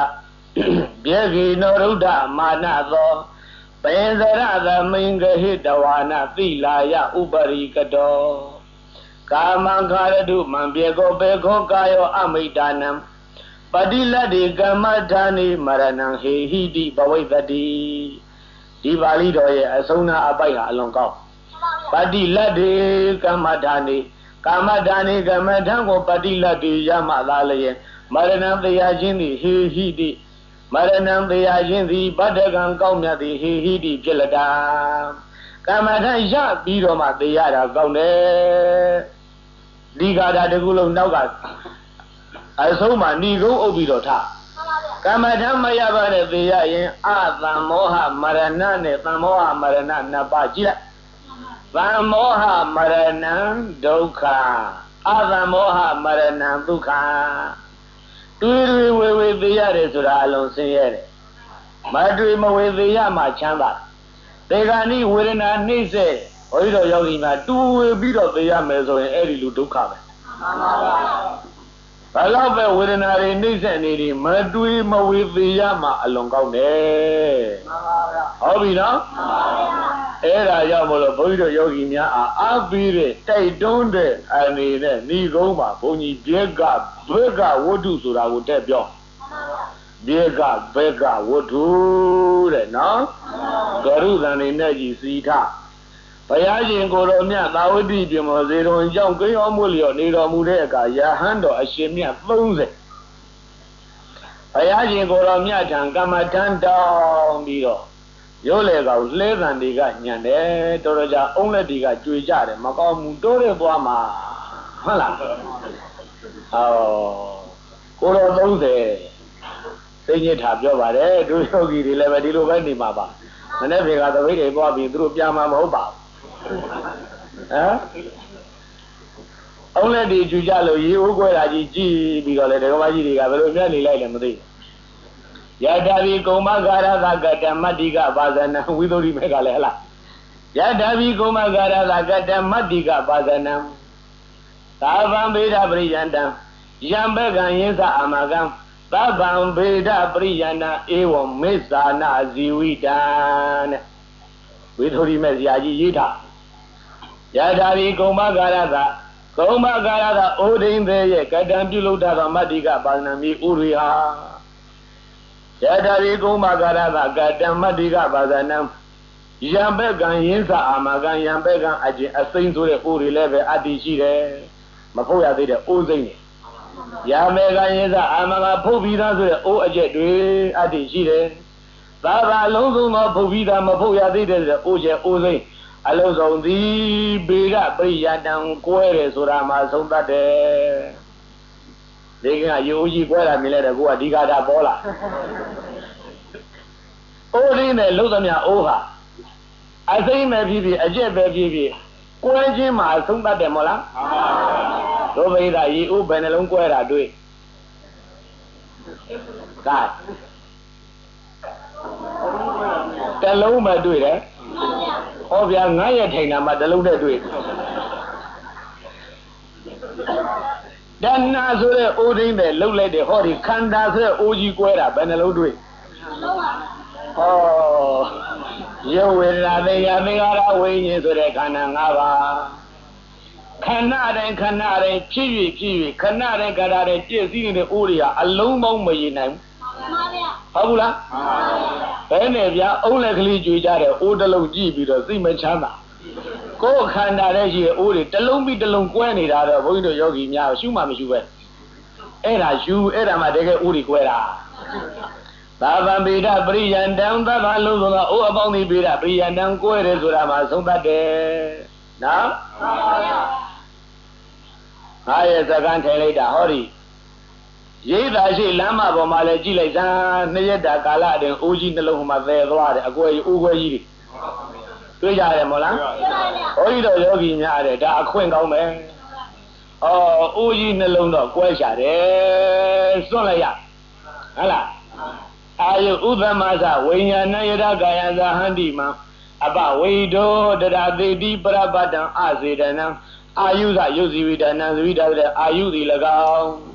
ပြေကိနောရုဒ္ဓမာနသောပင်စရသမင်္ဂဟိတဝါနသီလာယဥပရိကတောကာမံခါရတုမံပြေကောပေခောကာယောအမိတာနံပတိလတ္တိကမ္မထာနိမရဏံဟေဟိတိဘဝိတ္တိဒီပါဠိတော်ရဲ့အဆုံးနာအပိုက်ဟာအလွန်ကောင်းပတိလတ္တိကမ္မထာနိကာမထာနိကမ္မထံကိုပတိလတ္တိရမှသာလျင်မရဏံတရားချင်းသည်ဟေဟိတိမရဏံတရားချင်းသည်ဗတ္တကံကောင်းမြတ်သည်ဟေဟိတိဖြစ်လတာကမ္မထံရပြီးတော့မှသိရတာကောင်းတယ်ဒီကာတာတကူလုံးနောက်ကအဆုံးမှာဏီကုန်းအုပ်ပြီးတော့ထားကမ္မထံမရပါနဲ့သိရရင်အသံမောဟမရဏနဲ့သံမောဟမရဏနှစ်ပါးကြည့်လိုက်သံမောဟမရဏဒုက္ခအသံမောဟမရဏဒုက္ခတွေ့တွေ့ဝေဝေသိရတယ်ဆိုတာအလုံးစင်းရဲတယ်မတွေ့မဝေသိရမှချမ်းသာဒေဂာနိဝေဒနာနှိမ့်စေဘုရားတော်ယောဂီများတူဝေပြီးတော့သိရမယ်ဆိုရင်အဲ့ဒီလူဒုက္ခပဲဘာလို့ပဲဝေဒနာတွေနှိမ့်ဆက်နေတယ်မတွေ့မဝေသိရမှအလွန်ကောင်းတယ်ဟုတ်ပြီနော်အဲ့ဒါကြောင့်မလို့ဘုန်းကြီးတို့ယောဂီများအားအားပြီးတဲ့တိုက်တွန်းတဲ့အနေနဲ့ဏီကုန်းမှာဘုန်းကြီးဘေကဘေကဝတ္ထုဆိုတာကိုတက်ပြောဘေကဘေကဝတ္ထုတဲ့နော်ဂရုသံနေနဲ့ကြီးစီထဘုရားရှင်ကိုယ်တော်မြတ်သာဝတိပြမောဇေတော်ကြောင့်ကိယောမှုလျော့နေတော်မူတဲ့အခါယဟန်တော်အရှင်မြတ်သုံးဆယ်ဘုရားရှင်ကိုယ်တော်မြတ်ထံကမ္မထံတောင်းပြီးတော့ရုပ်လေကောင်လှဲသံတွေကညံတယ်တော်တော်ကြာအုံးလက်တွေကကြွေကြတယ်မကောင်းဘူးတိုးတဲ့ဘွားမှာဟုတ်လားဟောကိုယ်တော်သုံးဆယ်သိညစ်တာပြောပါတယ်ဒုယောဂီတွေလည်းပဲဒီလိုပဲနေမှာပါမနေ့ဖေကသပိတ်တွေသွားပြီးသူတို့ပြန်မှာမဟုတ်ပါဘူးဟမ်အုံးလက်တွေကြွကြလို့ရေဦးကွဲတာကြီးကြည်ပြီးတော့လေဒကမကြီးတွေကဘယ်လိုမြတ်နေလိုက်လဲမသိဘူးယထာဘိကုမ္မဂါရသကတမတ္တိကပါဇနံဝိသုဒ္ဓိမေကလည်းဟလားယထာဘိကုမ္မဂါရသကတမတ္တိကပါဇနံသာဗံဗေဒပရိယန္တံယံဘကံယင်းသအမကံသဗ္ဗံဗေဒပရိယန္တံဧဝံမေဇာနာဇီဝိတံတဲ့ဝိသုဒ္ဓိမေဇာကြီးရေးတာယထာဘိကုမ္မဂါရသကုမ္မဂါရသဩဒိန်သေးရဲ့ကတံပြုလုပ်တာသောမတ္တိကပါဇနံမိဥရိဟာယထာဘိကုမ္မဂါရသကတံမတ္တိကပါဇနံယံဘကံယင်းသအာမကံယံဘကံအကျင့်အစိမ့်ဆိုတဲ့အိုတွေလည်းပဲအတ္တိရှိတယ်မဖုတ်ရသေးတဲ့အိုးစိမ့်နေယံဘကံယင်းသအာမကဖုတ်ပြီးသားဆိုတဲ့အိုးအကျက်တွေအတ္တိရှိတယ်သာသာအလုံးစုံသောဖုတ်ပြီးသားမဖုတ်ရသေးတဲ့အိုးကျက်အိုးစိမ့်အလုံးစုံသည်ဘေရပရိယတံကွဲတယ်ဆိုတာမှသုံးတတ်တယ်ဒီကရိုးကြီးကွဲတာမြင်လိုက်တော့ကိုကဒီကာတာပေါ်လာအိုးရင်းနဲ့လုံးသမျှအိုးဟာအစိမ့်ပဲဖြစ်ဖြစ်အကျက်ပဲဖြစ်ဖြစ်ကွဲခြင်းမှာသုံးတတ်တယ်မို့လားဒုဗိဒရေအိုးဘယ်နှလုံးကွဲတာတွေ့ကဲတလုံးပဲတွေ့တယ်ဟောဗျာငါးရက်ထိုင်တာမှတလုံးနဲ့တွေ့တဏှာဆိုတဲ့အိုးရင်းနဲ့လှုပ်လိုက်တယ်ဟောဒီခန္ဓာဆိုတဲ့အိုးကြီးကွဲတာဘယ်နှလုံးတွေ့ဟောရုပ်ဝေဒနာသေယသင်္ခါရဝိညာဉ်ဆိုတဲ့ခန္ဓာ၅ပါးခန္ဓာတိုင်းခန္ဓာတိုင်းဖြစ်၍ဖြစ်၍ခန္ဓာတိုင်းခန္ဓာတိုင်းပြည့်စည်နေတဲ့အိုးတွေဟာအလုံးပေါင်းမရနိုင်ဘူးဟုတ်ဘူးလားဘယ်နဲ့ဗျာအုံးလက်ကလေးကြွေကြတဲ့အိုးတစ်လုံးကြည့်ပြီးတော့စိတ်မချမ်းသာကိုယ်ခန္ဓာထဲရှိတဲ့အိုးတွေတစ်လုံးပြီးတစ်လုံးကွဲနေတာတော့ဘုန်းကြီးတို့ယောဂီများရှုမှမရှုပဲအဲ့ဒါယူအဲ့ဒါမှတကယ်အိုးတွေကွဲတာသာဗံဗေဒပရိယန္တံသဗ္ဗလုံးစုံသောအိုးအပေါင်းသည်ဗေဒပရိယန္တံကွဲတယ်ဆိုတာမှသုံးတတ်တယ်နော်ငါရဲ့စကားထိုင်လိုက်တာဟောဒီရိပ်သာရှိလမ်းမပေါ်မှာလည်းကြည့်လိုက်စမ်းနှစ်ရက်တာကာလအတွင်းအိုးကြီးနှလုံးမှာသဲသွားတယ်အကွယ်အိုးခွဲကြီးတွေတွေ့ကြတယ်မို့လားဘုန်းကြီးတို့ယောဂီများတယ်ဒါအခွင့်ကောင်းမယ်ဩအိုးကြီးနှလုံးတော့ကွဲချတယ်စွန့်လိုက်ရဟုတ်လားအာယုဥဒ္ဓမသဝိညာဏယတကာယသဟန္တိမံအပဝိဒောတရာသေတိပရပတ္တံအစေတနံအာယုသယုဇီဝိတနံဇဝိတတဲ့အာယုသည်၎င်း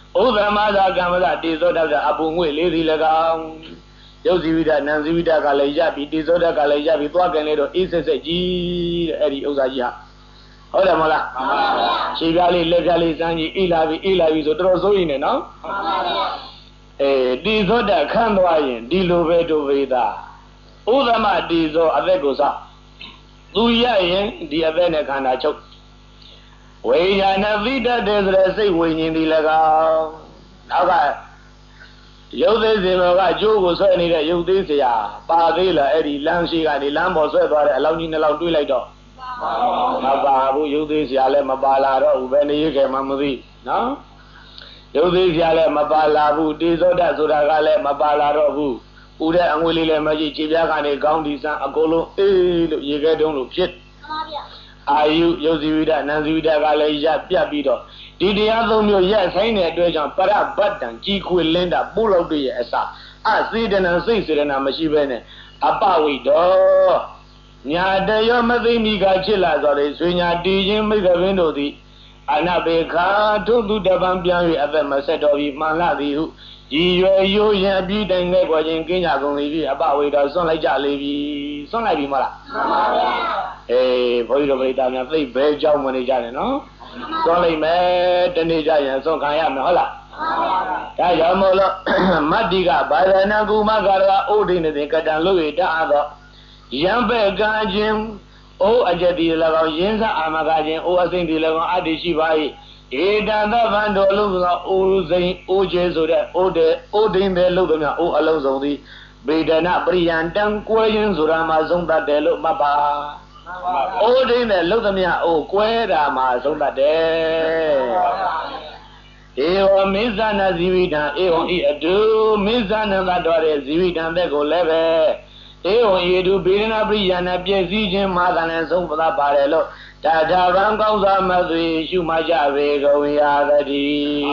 ဥဒ္ဓမသာကမ္မသာတေသောတကအပူငွေလေးစီ၎င်းရုပ်ဇီဝိတနံဇီဝိတကလည်းရပြီတေသောတကလည်းရပြီသွားကန်လေတော့အေးဆက်ဆက်ကြီးတဲ့အဲ့ဒီဥစ္စာကြီးဟာဟုတ်တယ်မဟုတ်လားမှန်ပါဗျာခြေပြားလေးလက်ပြားလေးစမ်းကြီးအေးလာပြီအေးလာပြီဆိုတော်တော်စိုးရင်နဲ့နော်မှန်ပါဗျာအဲတေသောတခန့်သွားရင်ဒီလိုပဲတို့ဝေသာဥဒ္ဓမတေသောအသက်ကိုစသူရရင်ဒီအသက်နဲ့ခန္ဓာချုပ်ဝိညာဏသိတတ်တယ်ဆိုတဲ့စိတ်ဝိညာဉ်ဒီ၎င်းနောက်ကရုပ်သေးစင်တော်ကကျိုးကိုဆွဲနေတဲ့ရုပ်သေးစရာပါသေးလားအဲ့ဒီလမ်းရှိကနေလမ်းပေါ်ဆွဲသွားတဲ့အလောင်းကြီးနှလောင်းတွေးလိုက်တော့မပါဘူးရုပ်သေးစရာလည်းမပါလာတော့ဘူးဘယ်နေရခဲ့မှမသိနော်ရုပ်သေးစရာလည်းမပါလာဘူးတေဇောတဆိုတာကလည်းမပါလာတော့ဘူးဥတဲ့အငွေလေးလည်းမရှိခြေပြားကနေကောင်းဒီစံအကုန်လုံးအေးလို့ရေခဲတုံးလို့ဖြစ်မှန်ပါဗျာအာယုရုပ်ဇီဝိတနံဇီဝိတကလည်းရပြတ်ပြီးတော့ဒီတရားသုံးမျိုးရက်ဆိုင်တဲ့အတွက်ကြောင့်ပရဘတ်တံကြီးခွေလင်းတာပို့လို့တည်းရဲ့အစအစေတနာစိတ်စေတနာမရှိဘဲနဲ့အပဝိတောညာတရောမသိမိကချစ်လာဆိုတဲ့ဆွေညာတည်ခြင်းမိဂဝင်းတို့သည်အနဘေခာထုသူတပံပြန်၍အသက်မဆက်တော်ပြီးမှန်လာသည်ဟုရည်ရွယ်ရိုးရန်အပြီးတိုင်ခဲ့ကြခြင်းကင်းကြကုန်သည်အပဝိတောစွန့်လိုက်ကြလေပြီစွန့်လိုက်ပြီမလားမှန်ပါဗျာအေးဘုန်းကြီးတို့ပြိတ္တာများသိဘဲကြောင်းမနေကြနဲ့နော်စွန့်လိုက်မယ်တနေ့ကျရင်စွန့်ခံရမယ်ဟုတ်လားဒါကြောင့်မို့လို့မတ္တိကဘာဒနာကုမကာရကဥဒိနေကတံလို့ရတတ်သောယံဘက်ကခြင်းအိုးအကြတိ၎င်းရင်းစအာမကခြင်းအိုးအစိမ့်တိ၎င်းအတ္တိရှိပါ၏ဧတံသဗ္ဗံတော်လုံးသောအိုးစိမ့်အိုးကျဲဆိုတဲ့အိုးတဲ့အိုးဒိန်ပဲလို့တော့များအိုးအလုံးစုံသည်ဗေဒနာပရိယံတံကွဲခြင်းဆိုတာမှာသုံးတတ်တယ်လို့မှတ်ပါအိုးဒိန်နဲ့လို့သမျှအိုးကွဲတာမှာသုံးတတ်တယ်ဧဝမိစ္ဆနာဇီဝိတံဧဝံဤအတုမိစ္ဆနာသတ္တဝရဲ့ဇီဝိတံတဲ့ကိုလည်းပဲဧဝံဤအတုဗေဒနာပရိယံနဲ့ပြည့်စည်ခြင်းမှာသာလည်းသုံးပသပါတယ်လို့ဒါဒါဗံကောင်းစွာမသွေရှုမှကြပေကုန်ရာတည်း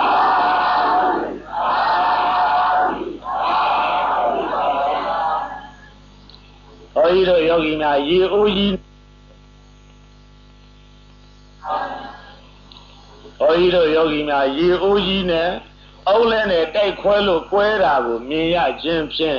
ဟောဤတို့ယောဂီများရေအိုးကြီးဟောဤတို့ယောဂီများရေအိုးကြီးနဲ့အုံးလဲနဲ့တိုက်ခွဲလို့ကွဲတာကိုမြင်ရခြင်းဖြင့်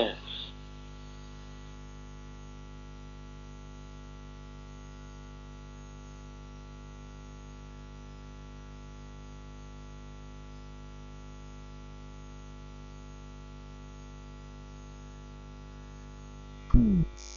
Mm.